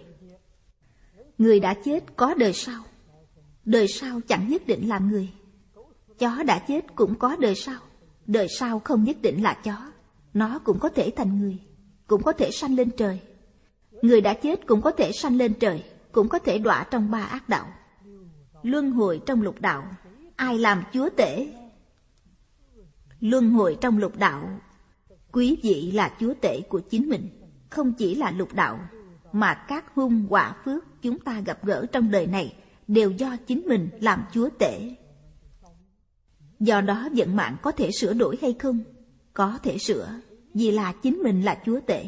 Người đã chết có đời sau, đời sau chẳng nhất định là người. Chó đã chết cũng có đời sau, đời sau không nhất định là chó. Nó cũng có thể thành người, cũng có thể sanh lên trời. Người đã chết cũng có thể sanh lên trời, cũng có thể đọa trong ba ác đạo. Luân hồi trong lục đạo, ai làm chúa tể? Luân hồi trong lục đạo, quý vị là chúa tể của chính mình. Không chỉ là lục đạo, mà các hung họa phước chúng ta gặp gỡ trong đời này đều do chính mình làm chúa tể. Do đó vận mạng có thể sửa đổi hay không? Có thể sửa, vì là chính mình là chúa tể.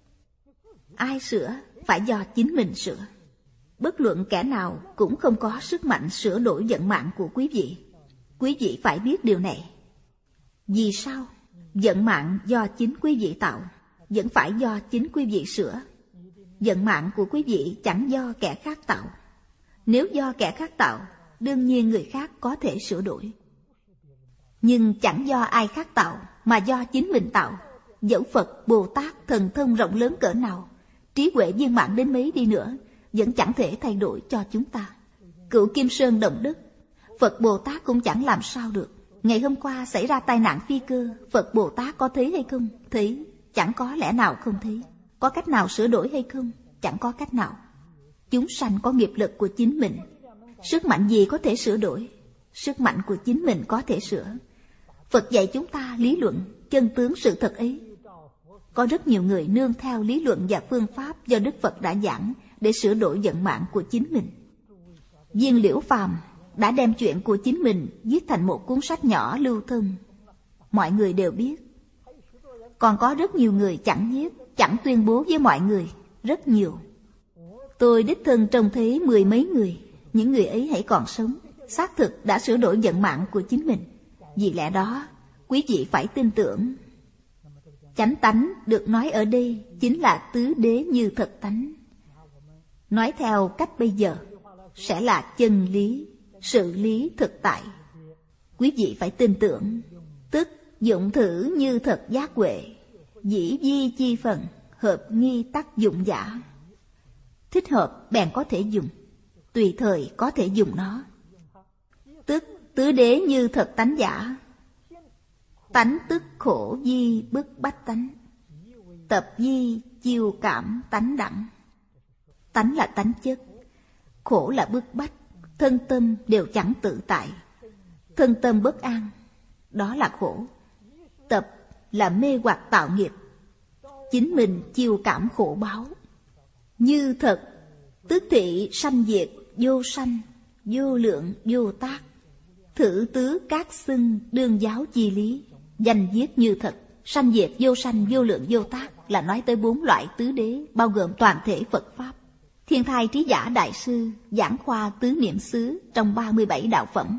Ai sửa? Phải do chính mình sửa. Bất luận kẻ nào cũng không có sức mạnh sửa đổi vận mạng của quý vị. Quý vị phải biết điều này. Vì sao? Vận mạng do chính quý vị tạo, vẫn phải do chính quý vị sửa. Vận mạng của quý vị chẳng do kẻ khác tạo. Nếu do kẻ khác tạo, đương nhiên người khác có thể sửa đổi. Nhưng chẳng do ai khác tạo, mà do chính mình tạo. Dẫu Phật, Bồ Tát, thần thông rộng lớn cỡ nào, trí huệ viên mãn đến mấy đi nữa, vẫn chẳng thể thay đổi cho chúng ta. Cựu Kim Sơn động đất, Phật Bồ Tát cũng chẳng làm sao được. Ngày hôm qua xảy ra tai nạn phi cơ, Phật Bồ Tát có thấy hay không? Thấy. Chẳng có lẽ nào không thấy. Có cách nào sửa đổi hay không? Chẳng có cách nào. Chúng sanh có nghiệp lực của chính mình. Sức mạnh gì có thể sửa đổi? sức mạnh của chính mình có thể sửa. Phật dạy chúng ta lý luận, chân tướng sự thật ấy. Có rất nhiều người nương theo lý luận và phương pháp do Đức Phật đã giảng để sửa đổi vận mạng của chính mình. Viên Liễu Phàm đã đem chuyện của chính mình viết thành một cuốn sách nhỏ lưu thông. Mọi người đều biết. Còn có rất nhiều người chẳng viết, chẳng tuyên bố với mọi người, rất nhiều. Tôi đích thân trông thấy mười mấy người, những người ấy hãy còn sống, xác thực đã sửa đổi vận mạng của chính mình. Vì lẽ đó, quý vị phải tin tưởng. Chánh tánh được nói ở đây chính là tứ đế như thật tánh. Nói theo cách bây giờ, sẽ là chân lý, sự lý thực tại. Quý vị phải tin tưởng, tức dụng thử như thật giác huệ, dĩ vi chi phần, hợp nghi tác dụng giả. Thích hợp bèn có thể dùng, tùy thời có thể dùng nó. Tức tứ đế như thật tánh giả. Tánh tức khổ di bức bách tánh, tập di chiêu cảm tánh đẳng. Tánh là tánh chất, khổ là bức bách, thân tâm đều chẳng tự tại. Thân tâm bất an, đó là khổ. Tập là mê hoặc tạo nghiệp, chính mình chiêu cảm khổ báo. Như thật, tức thị sanh diệt, vô sanh, vô lượng, vô tác. Thử tứ các xưng đương giáo chi lý. Danh viết như thật, sanh diệt, vô sanh, vô lượng, vô tác là nói tới bốn loại tứ đế, bao gồm toàn thể Phật Pháp. Thiên Thai Trí Giả Đại Sư giảng khoa tứ niệm xứ trong ba mươi bảy đạo phẩm.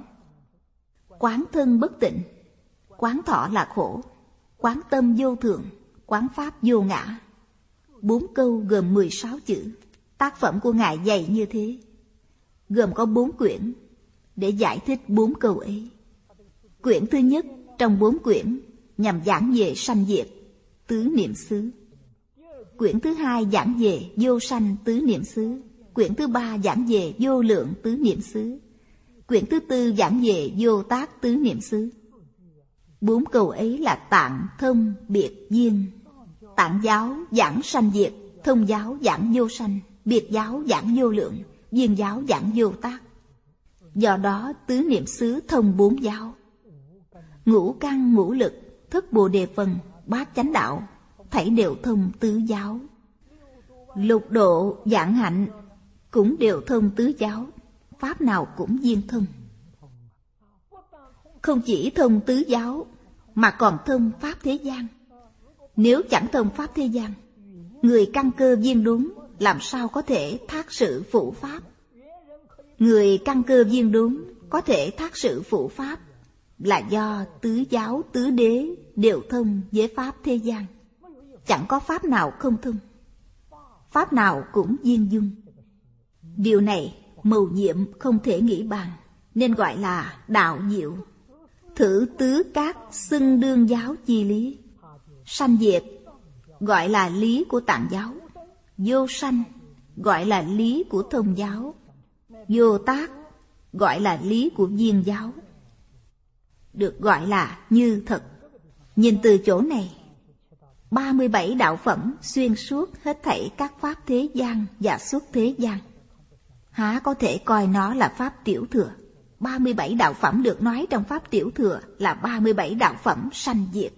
Quán thân bất tịnh, quán thọ là khổ, quán tâm vô thường, quán pháp vô ngã. Bốn câu gồm mười sáu chữ. Tác phẩm của Ngài dày như thế, gồm có bốn quyển để giải thích bốn câu ấy. Quyển thứ nhất trong bốn quyển nhằm giảng về sanh diệt, tứ niệm xứ. Quyển thứ hai giảng về vô sanh tứ niệm xứ. Quyển thứ ba giảng về vô lượng tứ niệm xứ. Quyển thứ tư giảng về vô tác tứ niệm xứ. Bốn câu ấy là tạng, thông, biệt, duyên. Tạng giáo giảng sanh diệt, thông giáo giảng vô sanh, biệt giáo giảng vô lượng, duyên giáo giảng vô tác. Do đó tứ niệm xứ thông bốn giáo. Ngũ căn ngũ lực, thất bồ đề phần, bát chánh đạo, thảy đều thông tứ giáo. Lục độ vạn hạnh cũng đều thông tứ giáo, pháp nào cũng viên thông. Không chỉ thông tứ giáo mà còn thông pháp thế gian. Nếu chẳng thông pháp thế gian, người căn cơ viên đúng làm sao có thể thác sự phụ pháp. Người căn cơ viên đúng có thể thác sự phụ pháp là do tứ giáo tứ đế đều thông với pháp thế gian. Chẳng có pháp nào không thông, pháp nào cũng viên dung. Điều này mầu nhiệm không thể nghĩ bàn, nên gọi là đạo diệu. Thử tứ các xưng đương giáo chi lý. Sanh diệt gọi là lý của tạng giáo, vô sanh gọi là lý của thông giáo, vô tác gọi là lý của viên giáo, được gọi là như thật. Nhìn từ chỗ này, ba mươi bảy đạo phẩm xuyên suốt hết thảy các pháp thế gian và xuất thế gian. Há có thể coi nó là pháp tiểu thừa. ba mươi bảy đạo phẩm được nói trong pháp tiểu thừa là ba mươi bảy đạo phẩm sanh diệt.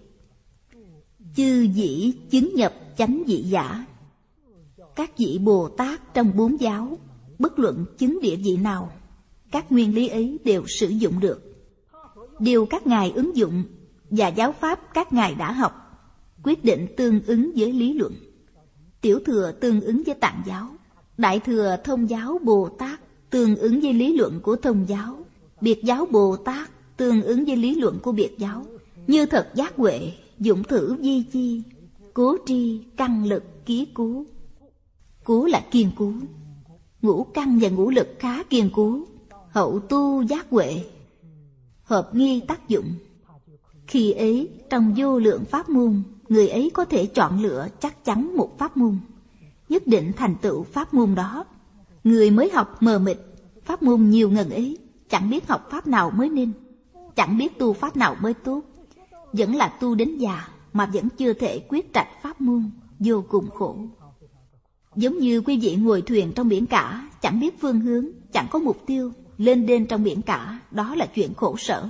Chư dĩ chứng nhập chánh vị giả. Các vị Bồ Tát trong bốn giáo, bất luận chứng địa vị nào, các nguyên lý ấy đều sử dụng được. Điều các ngài ứng dụng và giáo pháp các ngài đã học quyết định tương ứng với lý luận. Tiểu thừa tương ứng với tạng giáo, đại thừa thông giáo Bồ Tát tương ứng với lý luận của thông giáo, biệt giáo Bồ Tát tương ứng với lý luận của biệt giáo. Như thật giác huệ, dụng thử vi chi, cố tri căn lực ký cú. Cú là kiên cố, ngũ căn và ngũ lực khá kiên cố, hậu tu giác huệ, hợp nghi tác dụng. Khi ấy trong vô lượng pháp môn, người ấy có thể chọn lựa chắc chắn một pháp môn, nhất định thành tựu pháp môn đó. Người mới học mờ mịt, pháp môn nhiều ngần ấy, chẳng biết học pháp nào mới nên, chẳng biết tu pháp nào mới tốt, vẫn là tu đến già mà vẫn chưa thể quyết trạch pháp môn, vô cùng khổ. Giống như quý vị ngồi thuyền trong biển cả, chẳng biết phương hướng, chẳng có mục tiêu, lên đên trong biển cả, đó là chuyện khổ sở.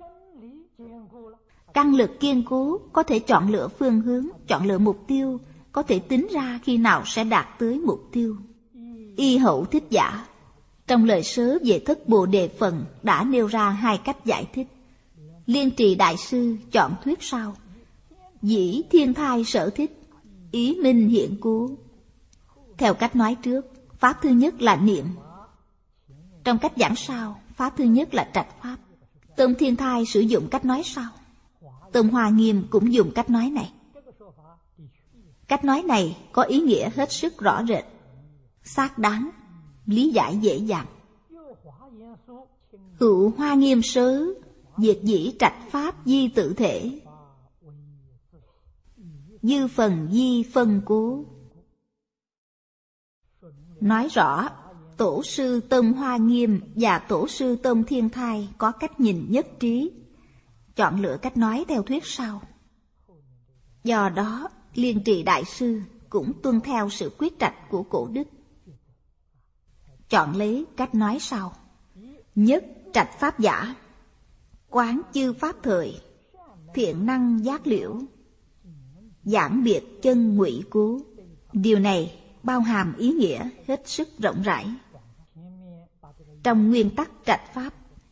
Căn lực kiên cố, có thể chọn lựa phương hướng, chọn lựa mục tiêu, có thể tính ra khi nào sẽ đạt tới mục tiêu. Y Hậu Thích Giả trong lời sớ về thất Bồ Đề phần đã nêu ra hai cách giải thích. Liên Trì Đại Sư chọn thuyết sau: dĩ thiên thai sở thích, ý minh hiện cố. Theo cách nói trước, pháp thứ nhất là niệm. Trong cách giảng sau, pháp thứ nhất là trạch pháp. Tông Thiên Thai sử dụng cách nói sau. Tông Hoa Nghiêm cũng dùng cách nói này. Cách nói này có ý nghĩa hết sức rõ rệt, xác đáng, lý giải dễ dàng. Hữu Hoa Nghiêm sớ, diệt dĩ trạch pháp di tự thể, dư phần di phân cố. Nói rõ Tổ sư Tông Hoa Nghiêm và Tổ sư Tông Thiên Thai có cách nhìn nhất trí, chọn lựa cách nói theo thuyết sau. Do đó, Liên Trì Đại Sư cũng tuân theo sự quyết trạch của cổ đức, chọn lấy cách nói sau: nhất trạch pháp giả, quán chư pháp thời, thiện năng giác liễu, giảng biệt chân ngụy cố. Điều này bao hàm ý nghĩa hết sức rộng rãi. Trong nguyên tắc trạch pháp,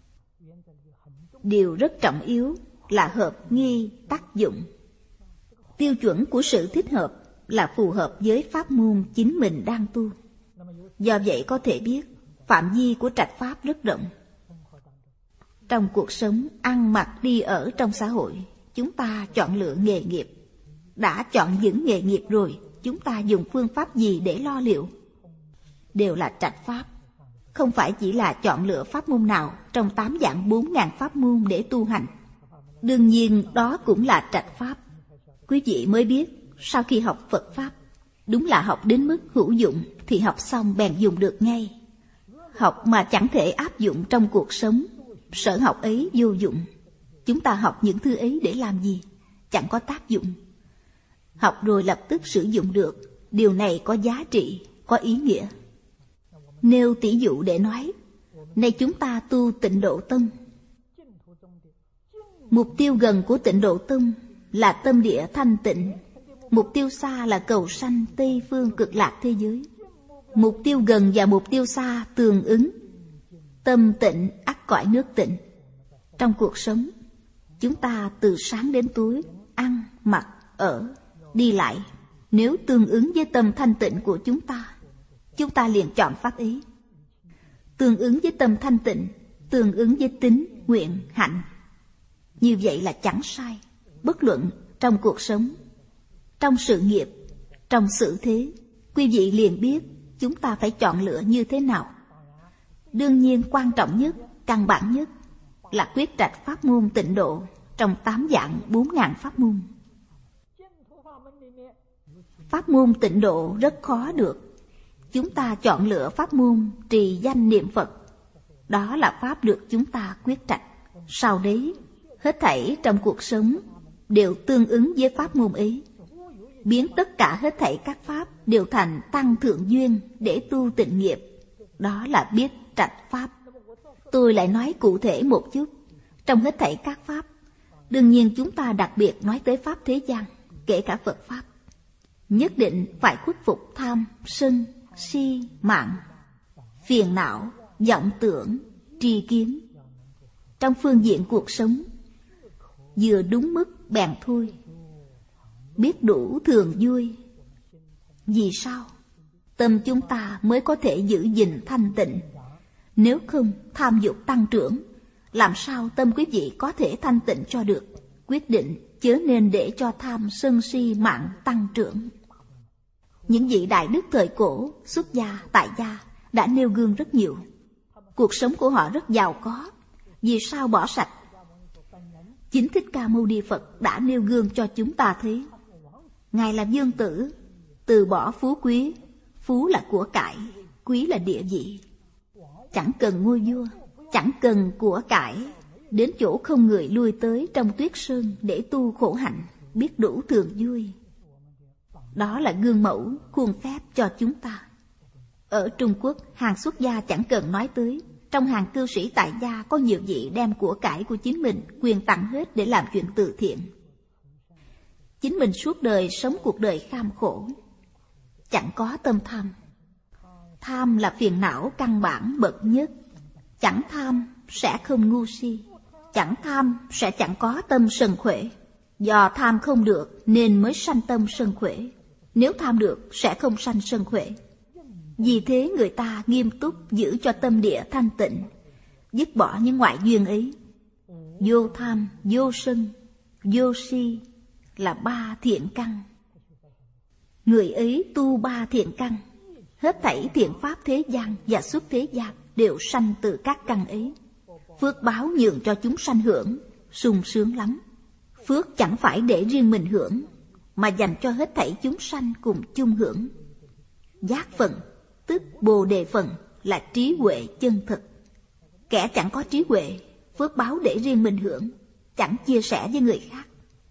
điều rất trọng yếu là hợp nghi tác dụng. Tiêu chuẩn của sự thích hợp là phù hợp với pháp môn chính mình đang tu. Do vậy có thể biết phạm vi của trạch pháp rất rộng. Trong cuộc sống ăn mặc đi ở trong xã hội, chúng ta chọn lựa nghề nghiệp. Đã chọn những nghề nghiệp rồi, chúng ta dùng phương pháp gì để lo liệu? Đều là trạch pháp. Không phải chỉ là chọn lựa pháp môn nào trong tám vạn bốn ngàn pháp môn để tu hành. Đương nhiên đó cũng là trạch pháp. Quý vị mới biết, sau khi học Phật Pháp, đúng là học đến mức hữu dụng thì học xong bèn dùng được ngay. Học mà chẳng thể áp dụng trong cuộc sống, sở học ấy vô dụng. Chúng ta học những thứ ấy để làm gì? Chẳng có tác dụng. Học rồi lập tức sử dụng được, điều này có giá trị, có ý nghĩa. Nêu tỷ dụ để nói, nay chúng ta tu Tịnh Độ Tông. Mục tiêu gần của Tịnh Độ Tông là tâm địa thanh tịnh. Mục tiêu xa là cầu sanh Tây phương cực lạc thế giới. Mục tiêu gần và mục tiêu xa tương ứng. Tâm tịnh ắt cõi nước tịnh. Trong cuộc sống, chúng ta từ sáng đến tối, ăn, mặc, ở, đi lại, nếu tương ứng với tâm thanh tịnh của chúng ta, chúng ta liền chọn pháp ấy. Tương ứng với tâm thanh tịnh, tương ứng với tín, nguyện, hạnh. Như vậy là chẳng sai. Bất luận trong cuộc sống, trong sự nghiệp, trong sự thế, quý vị liền biết chúng ta phải chọn lựa như thế nào. Đương nhiên quan trọng nhất, căn bản nhất là quyết trạch pháp môn tịnh độ trong tám vạn bốn ngàn pháp môn. Pháp môn tịnh độ rất khó được. Chúng ta chọn lựa pháp môn trì danh niệm Phật. Đó là pháp được chúng ta quyết trạch. Sau đấy, hết thảy trong cuộc sống đều tương ứng với pháp môn ấy. Biến tất cả hết thảy các pháp đều thành tăng thượng duyên để tu tịnh nghiệp. Đó là biết trạch pháp. Tôi lại nói cụ thể một chút. Trong hết thảy các pháp, đương nhiên chúng ta đặc biệt nói tới pháp thế gian, kể cả Phật Pháp. Nhất định phải khuất phục tham, sân, si, mạng, phiền não, vọng tưởng, tri kiến. Trong phương diện cuộc sống, vừa đúng mức bèn thôi, biết đủ thường vui. Vì sao? Tâm chúng ta mới có thể giữ gìn thanh tịnh. Nếu không tham dục tăng trưởng, làm sao tâm quý vị có thể thanh tịnh cho được? Quyết định chớ nên để cho tham sân si mạng tăng trưởng. Những vị đại đức thời cổ, xuất gia, tại gia đã nêu gương rất nhiều. Cuộc sống của họ rất giàu có. Vì sao bỏ sạch? Chính Thích Ca Mâu Ni Phật đã nêu gương cho chúng ta thấy. Ngài là vương tử, từ bỏ phú quý. Phú là của cải, quý là địa vị. Chẳng cần ngôi vua, chẳng cần của cải, đến chỗ không người lui tới trong tuyết sơn để tu khổ hạnh, biết đủ thường vui. Đó là gương mẫu, khuôn phép cho chúng ta. Ở Trung Quốc, hàng xuất gia chẳng cần nói tới, Trong hàng cư sĩ tại gia có nhiều vị đem của cải của chính mình quyên tặng hết để làm chuyện từ thiện. Chính mình suốt đời sống cuộc đời kham khổ, chẳng có tâm tham. Tham là phiền não căn bản bậc nhất. Chẳng tham sẽ không ngu si, chẳng tham sẽ chẳng có tâm sân khỏe. Do tham không được nên mới sanh tâm sân khỏe. Nếu tham được sẽ không sanh sân khỏe. Vì thế người ta nghiêm túc giữ cho tâm địa thanh tịnh, dứt bỏ những ngoại duyên ấy. Vô tham, vô sân, vô si là ba thiện căn. Người ấy tu ba thiện căn, hết thảy thiện pháp thế gian và xuất thế gian đều sanh từ các căn ấy. Phước báo nhường cho chúng sanh hưởng, sung sướng lắm. Phước chẳng phải để riêng mình hưởng, mà dành cho hết thảy chúng sanh cùng chung hưởng. Giác phận, tức Bồ Đề phận, là trí huệ chân thực. Kẻ chẳng có trí huệ, phước báo để riêng mình hưởng, chẳng chia sẻ với người khác.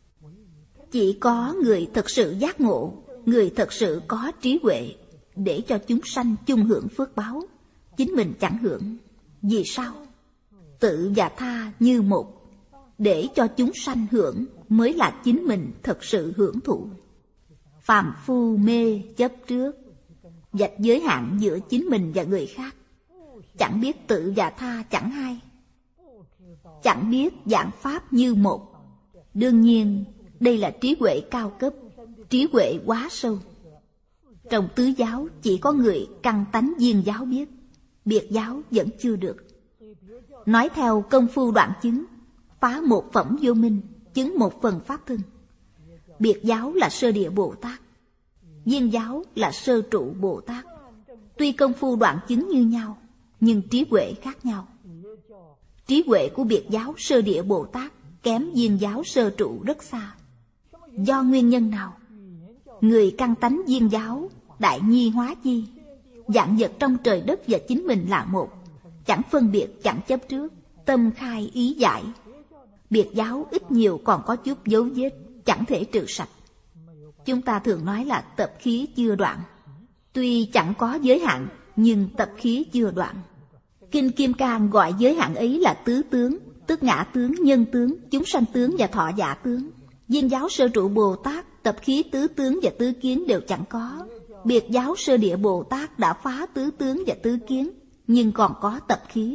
Chỉ có người thật sự giác ngộ, người thật sự có trí huệ, để cho chúng sanh chung hưởng phước báo, chính mình chẳng hưởng. Vì sao? Tự và tha như một, để cho chúng sanh hưởng mới là chính mình thật sự hưởng thụ. Phàm phu mê chấp trước, vạch giới hạn giữa chính mình và người khác, chẳng biết tự và tha chẳng hai, chẳng biết dạng pháp như một. Đương nhiên đây là trí huệ cao cấp, trí huệ quá sâu. Trong tứ giáo chỉ có người căn tánh viên giáo biết, biệt giáo vẫn chưa được. Nói theo công phu đoạn chứng, phá một phẩm vô minh, chứng một phần pháp thân. Biệt giáo là sơ địa Bồ Tát, viên giáo là sơ trụ Bồ Tát. Tuy công phu đoạn chứng như nhau, nhưng trí huệ khác nhau. Trí huệ của biệt giáo sơ địa Bồ Tát kém viên giáo sơ trụ rất xa. Do nguyên nhân nào? Người căn tánh viên giáo đại nhi hóa chi, vạn vật trong trời đất và chính mình là một, chẳng phân biệt, chẳng chấp trước, tâm khai ý giải. Biệt giáo ít nhiều còn có chút dấu vết, chẳng thể trừ sạch. Chúng ta thường nói là tập khí chưa đoạn. Tuy chẳng có giới hạn, nhưng tập khí chưa đoạn. Kinh Kim Cang gọi giới hạn ấy là tứ tướng, tức ngã tướng, nhân tướng, chúng sanh tướng và thọ giả tướng. Viên giáo sơ trụ Bồ Tát tập khí tứ tướng và tứ kiến đều chẳng có. Biệt giáo sơ địa Bồ Tát đã phá tứ tướng và tứ kiến, nhưng còn có tập khí.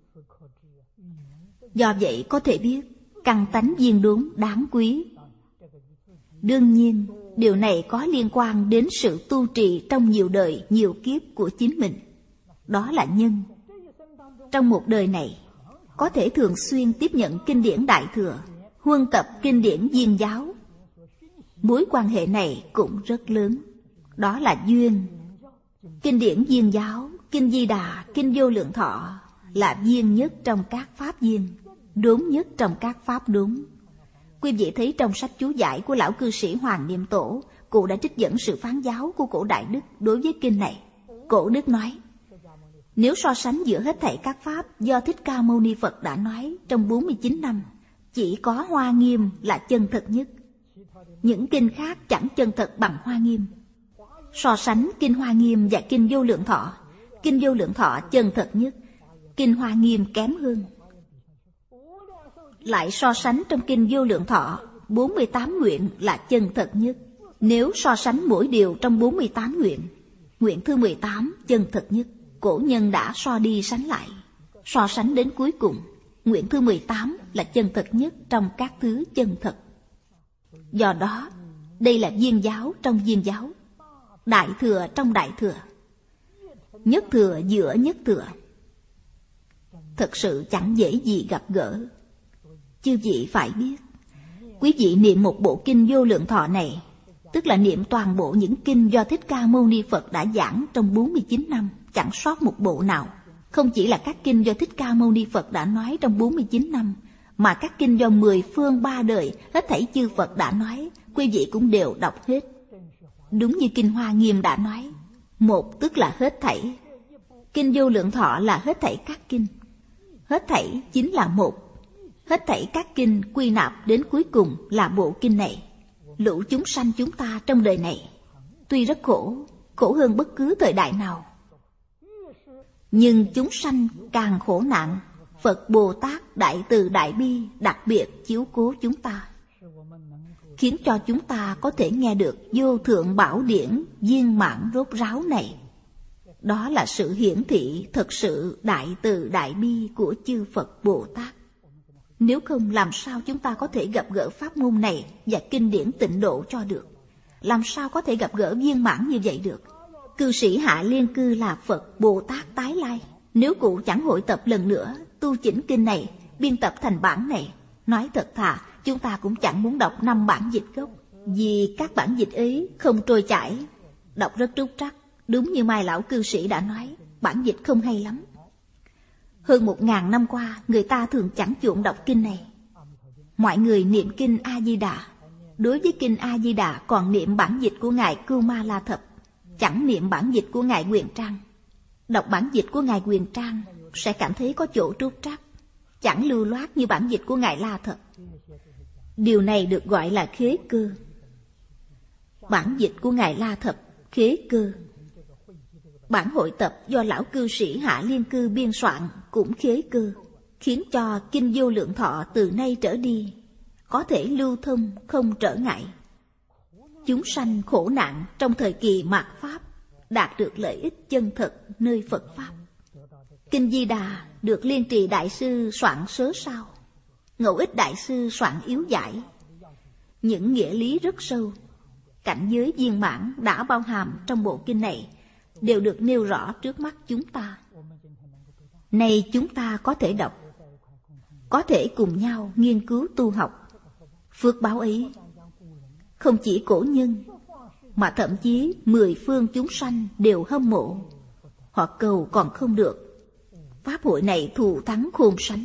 Do vậy có thể biết căn tánh viên đúng đáng quý. Đương nhiên điều này có liên quan đến sự tu trì trong nhiều đời nhiều kiếp của chính mình. Đó là nhân. Trong một đời này có thể thường xuyên tiếp nhận kinh điển Đại Thừa, huân tập kinh điển viên giáo. Mối quan hệ này cũng rất lớn. Đó là duyên. Kinh điển viên giáo, kinh Di Đà, kinh Vô Lượng Thọ là viên nhất trong các pháp viên, đúng nhất trong các pháp đúng. Quý vị thấy trong sách chú giải của lão cư sĩ Hoàng Niệm Tổ, cụ đã trích dẫn sự phán giáo của cổ Đại Đức đối với kinh này. Cổ Đức nói, nếu so sánh giữa hết thảy các pháp do Thích Ca Mâu Ni Phật đã nói trong bốn mươi chín năm, chỉ có Hoa Nghiêm là chân thật nhất. Những kinh khác chẳng chân thật bằng Hoa Nghiêm. So sánh kinh Hoa Nghiêm và kinh Vô Lượng Thọ, kinh Vô Lượng Thọ chân thật nhất, kinh Hoa Nghiêm kém hơn. Lại so sánh trong kinh Vô Lượng Thọ, bốn mươi tám nguyện là chân thật nhất. Nếu so sánh mỗi điều trong bốn mươi tám nguyện, nguyện thứ mười tám chân thật nhất. Cổ nhân đã so đi sánh lại, so sánh đến cuối cùng, nguyện thứ mười tám là chân thật nhất trong các thứ chân thật. Do đó, đây là viên giáo trong viên giáo, đại thừa trong đại thừa, nhất thừa giữa nhất thừa. Thật sự chẳng dễ gì gặp gỡ. Chư vị phải biết, quý vị niệm một bộ kinh Vô Lượng Thọ này, tức là niệm toàn bộ những kinh do Thích Ca Mâu Ni Phật đã giảng trong bốn mươi chín năm, chẳng sót một bộ nào. Không chỉ là các kinh do Thích Ca Mâu Ni Phật đã nói trong bốn mươi chín năm, mà các kinh do mười phương ba đời hết thảy chư Phật đã nói, quý vị cũng đều đọc hết. Đúng như kinh Hoa Nghiêm đã nói, một tức là hết thảy. Kinh Vô Lượng Thọ là hết thảy các kinh. Hết thảy chính là một. Hết thảy các kinh quy nạp đến cuối cùng là bộ kinh này. Lũ chúng sanh chúng ta trong đời này tuy rất khổ, khổ hơn bất cứ thời đại nào. Nhưng chúng sanh càng khổ nạn, Phật Bồ Tát đại từ đại bi đặc biệt chiếu cố chúng ta, khiến cho chúng ta có thể nghe được vô thượng bảo điển viên mãn rốt ráo này. Đó là sự hiển thị thật sự đại từ đại bi của chư Phật Bồ Tát. Nếu không, làm sao chúng ta có thể gặp gỡ pháp môn này và kinh điển tịnh độ cho được? Làm sao có thể gặp gỡ viên mãn như vậy được? Cư sĩ Hạ Liên Cư là Phật Bồ Tát tái lai. Nếu cụ chẳng hội tập lần nữa, tu chỉnh kinh này, biên tập thành bản này, nói thật thà, chúng ta cũng chẳng muốn đọc năm bản dịch gốc. Vì các bản dịch ấy không trôi chảy, đọc rất trúc trắc. Đúng như Mai Lão Cư Sĩ đã nói, bản dịch không hay lắm. Hơn một ngàn năm qua, người ta thường chẳng chuộng đọc kinh này. Mọi người niệm kinh A-di-đà. Đối với kinh A-di-đà còn niệm bản dịch của Ngài Cưu Ma La Thập, chẳng niệm bản dịch của Ngài Quyền Trang. Đọc bản dịch của Ngài Quyền Trang sẽ cảm thấy có chỗ trúc trắc, chẳng lưu loát như bản dịch của Ngài La Thập. Điều này được gọi là khế cơ. Bản dịch của Ngài La Thập khế cơ. Bản hội tập do lão cư sĩ Hạ Liên Cư biên soạn cũng khế cơ, khiến cho kinh Vô Lượng Thọ từ nay trở đi có thể lưu thông không trở ngại. Chúng sanh khổ nạn trong thời kỳ mạt Pháp đạt được lợi ích chân thật nơi Phật Pháp. Kinh Di Đà được Liên Trì Đại Sư soạn sớ sao, Ngẫu Ích Đại Sư soạn yếu giải. Những nghĩa lý rất sâu, cảnh giới viên mãn đã bao hàm trong bộ kinh này đều được nêu rõ trước mắt chúng ta. Nay chúng ta có thể đọc, có thể cùng nhau nghiên cứu tu học. Phước báo ấy không chỉ cổ nhân, mà thậm chí mười phương chúng sanh đều hâm mộ. Họ cầu còn không được. Pháp hội này thù thắng khôn sánh,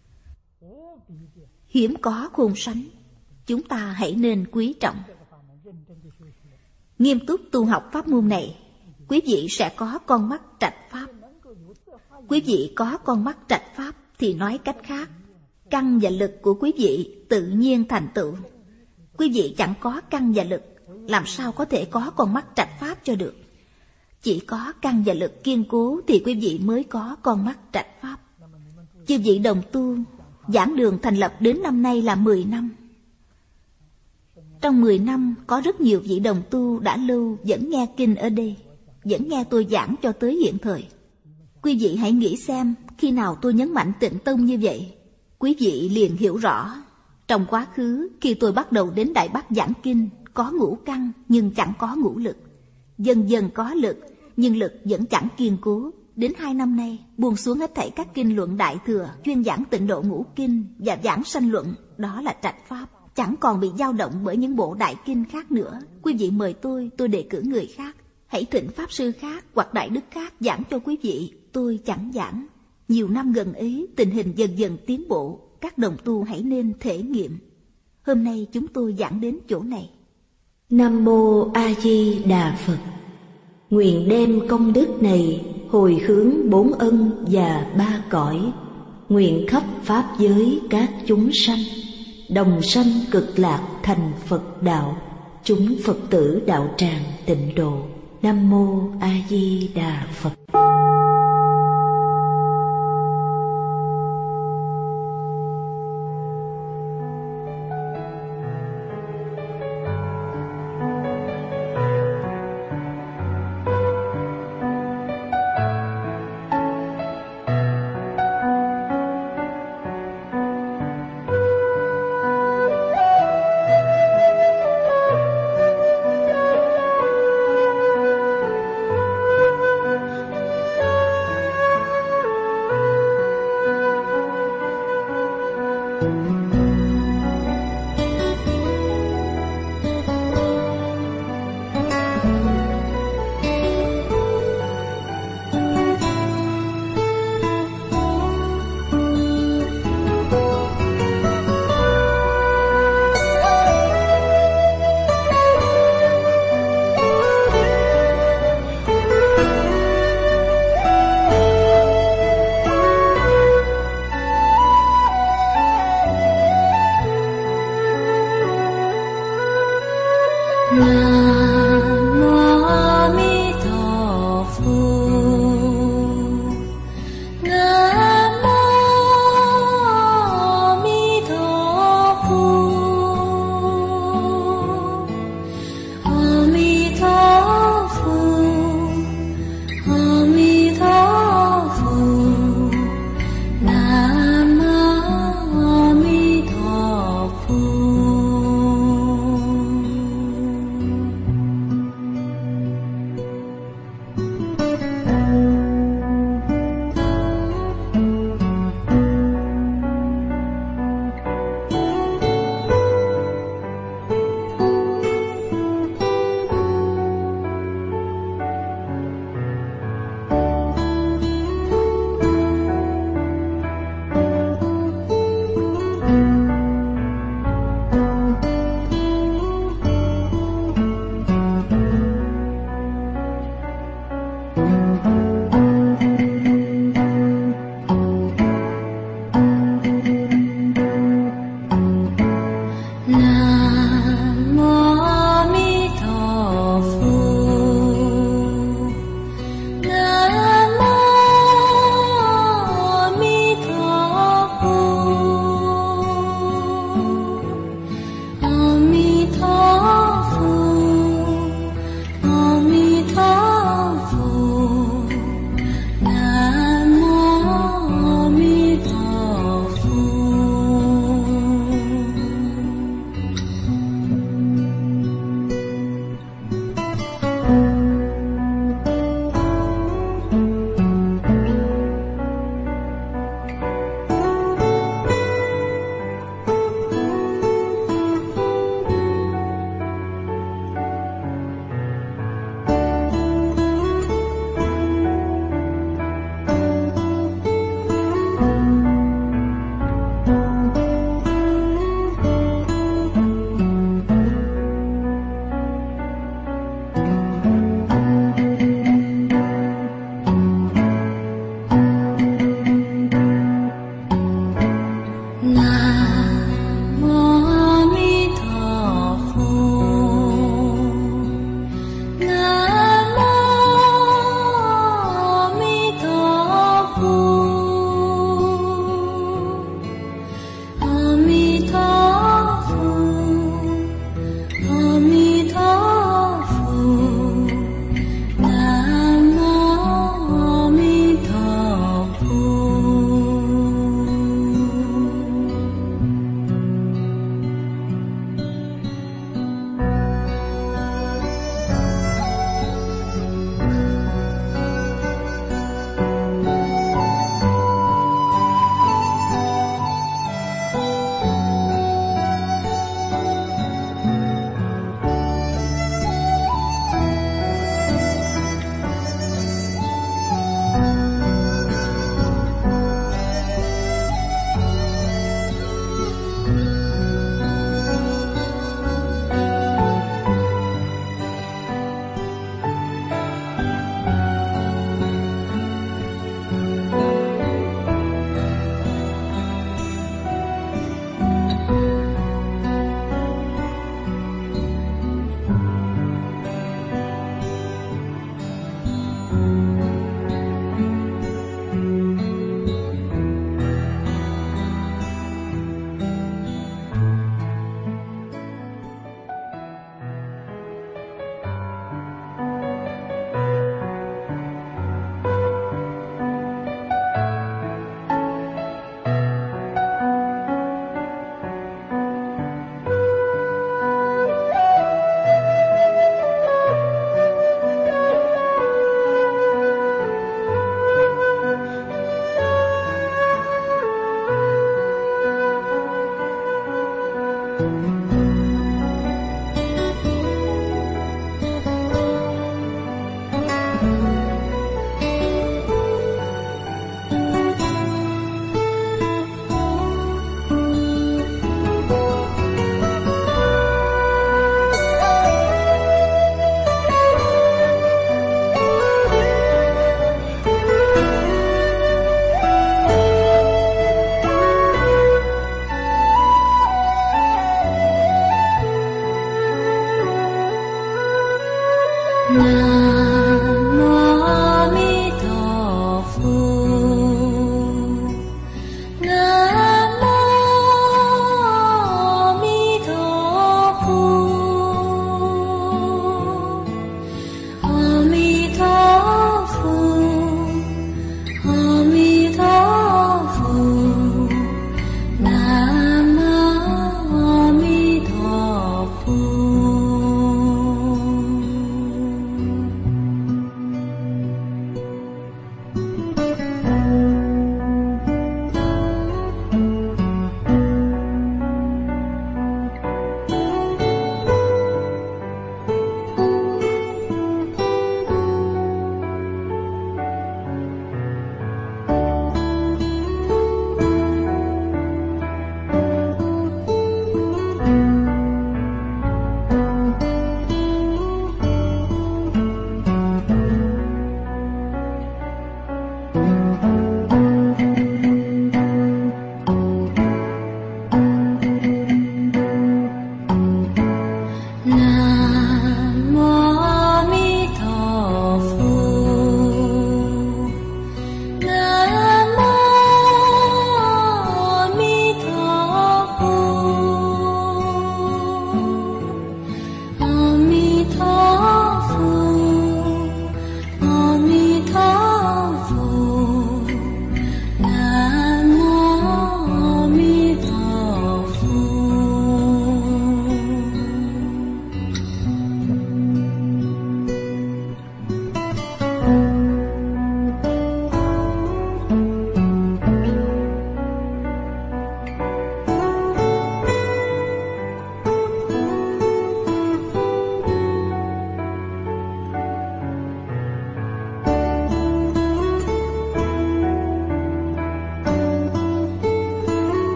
hiếm có khôn sánh. Chúng ta hãy nên quý trọng, nghiêm túc tu học pháp môn này. Quý vị sẽ có con mắt trạch pháp. Quý vị có con mắt trạch pháp thì nói cách khác, căn và lực của quý vị tự nhiên thành tựu. Quý vị chẳng có căn và lực, làm sao có thể có con mắt trạch pháp cho được? Chỉ có căn và lực kiên cố thì quý vị mới có con mắt trạch pháp. Chư vị đồng tu, giảng đường thành lập đến năm nay là mười năm. Trong mười năm có rất nhiều vị đồng tu đã lâu vẫn nghe kinh ở đây, vẫn nghe tôi giảng cho tới hiện thời. Quý vị hãy nghĩ xem, khi nào tôi nhấn mạnh Tịnh Tông như vậy, quý vị liền hiểu rõ. Trong quá khứ, khi tôi bắt đầu đến Đại Bắc giảng kinh, có ngũ căn nhưng chẳng có ngũ lực. Dần dần có lực, nhưng lực vẫn chẳng kiên cố. Đến hai năm nay, buông xuống hết thảy các kinh luận Đại Thừa, chuyên giảng Tịnh Độ Ngũ Kinh và giảng Sanh Luận, đó là trạch pháp. Chẳng còn bị dao động bởi những bộ đại kinh khác nữa. Quý vị mời tôi, tôi đề cử người khác. Hãy thỉnh pháp sư khác hoặc đại đức khác giảng cho quý vị, tôi chẳng giảng. Nhiều năm gần ấy, tình hình dần dần tiến bộ, các đồng tu hãy nên thể nghiệm. Hôm nay chúng tôi giảng đến chỗ này. Nam Mô A Di Đà Phật. Nguyện đem công đức này hồi hướng bốn ân và ba cõi, nguyện khắp pháp giới các chúng sanh đồng sanh cực lạc thành Phật đạo, chúng Phật tử đạo tràng tịnh độ. Nam Mô A Di Đà Phật.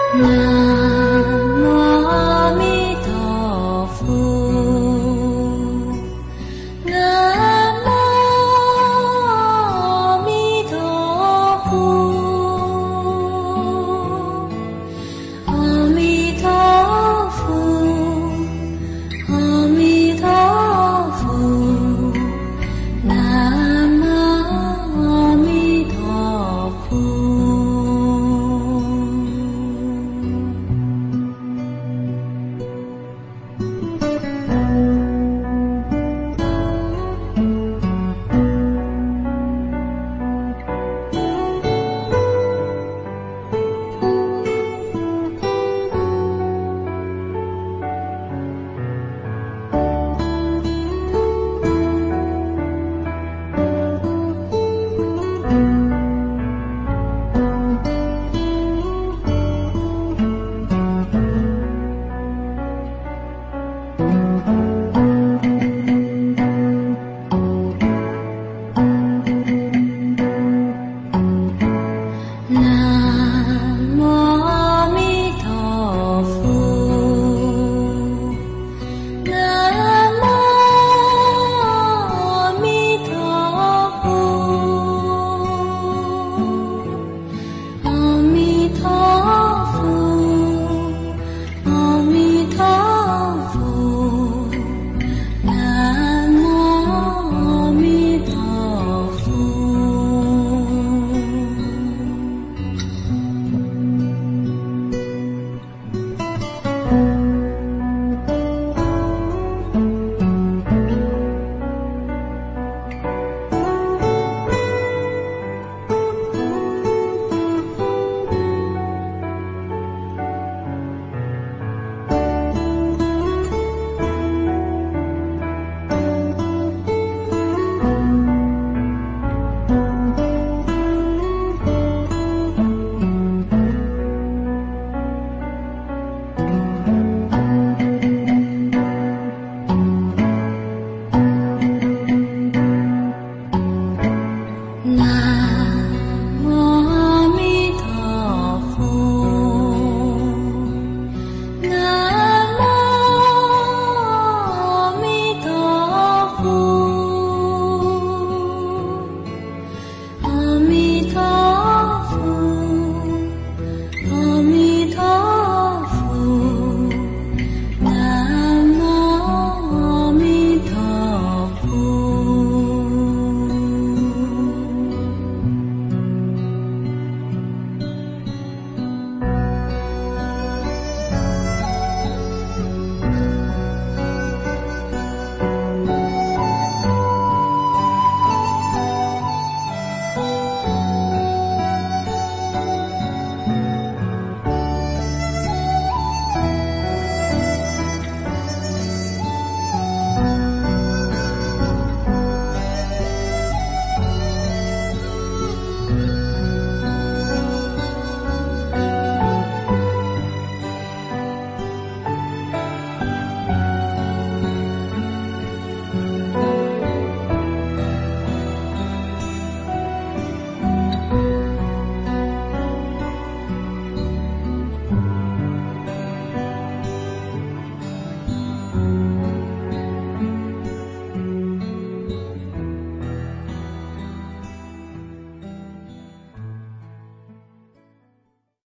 Nam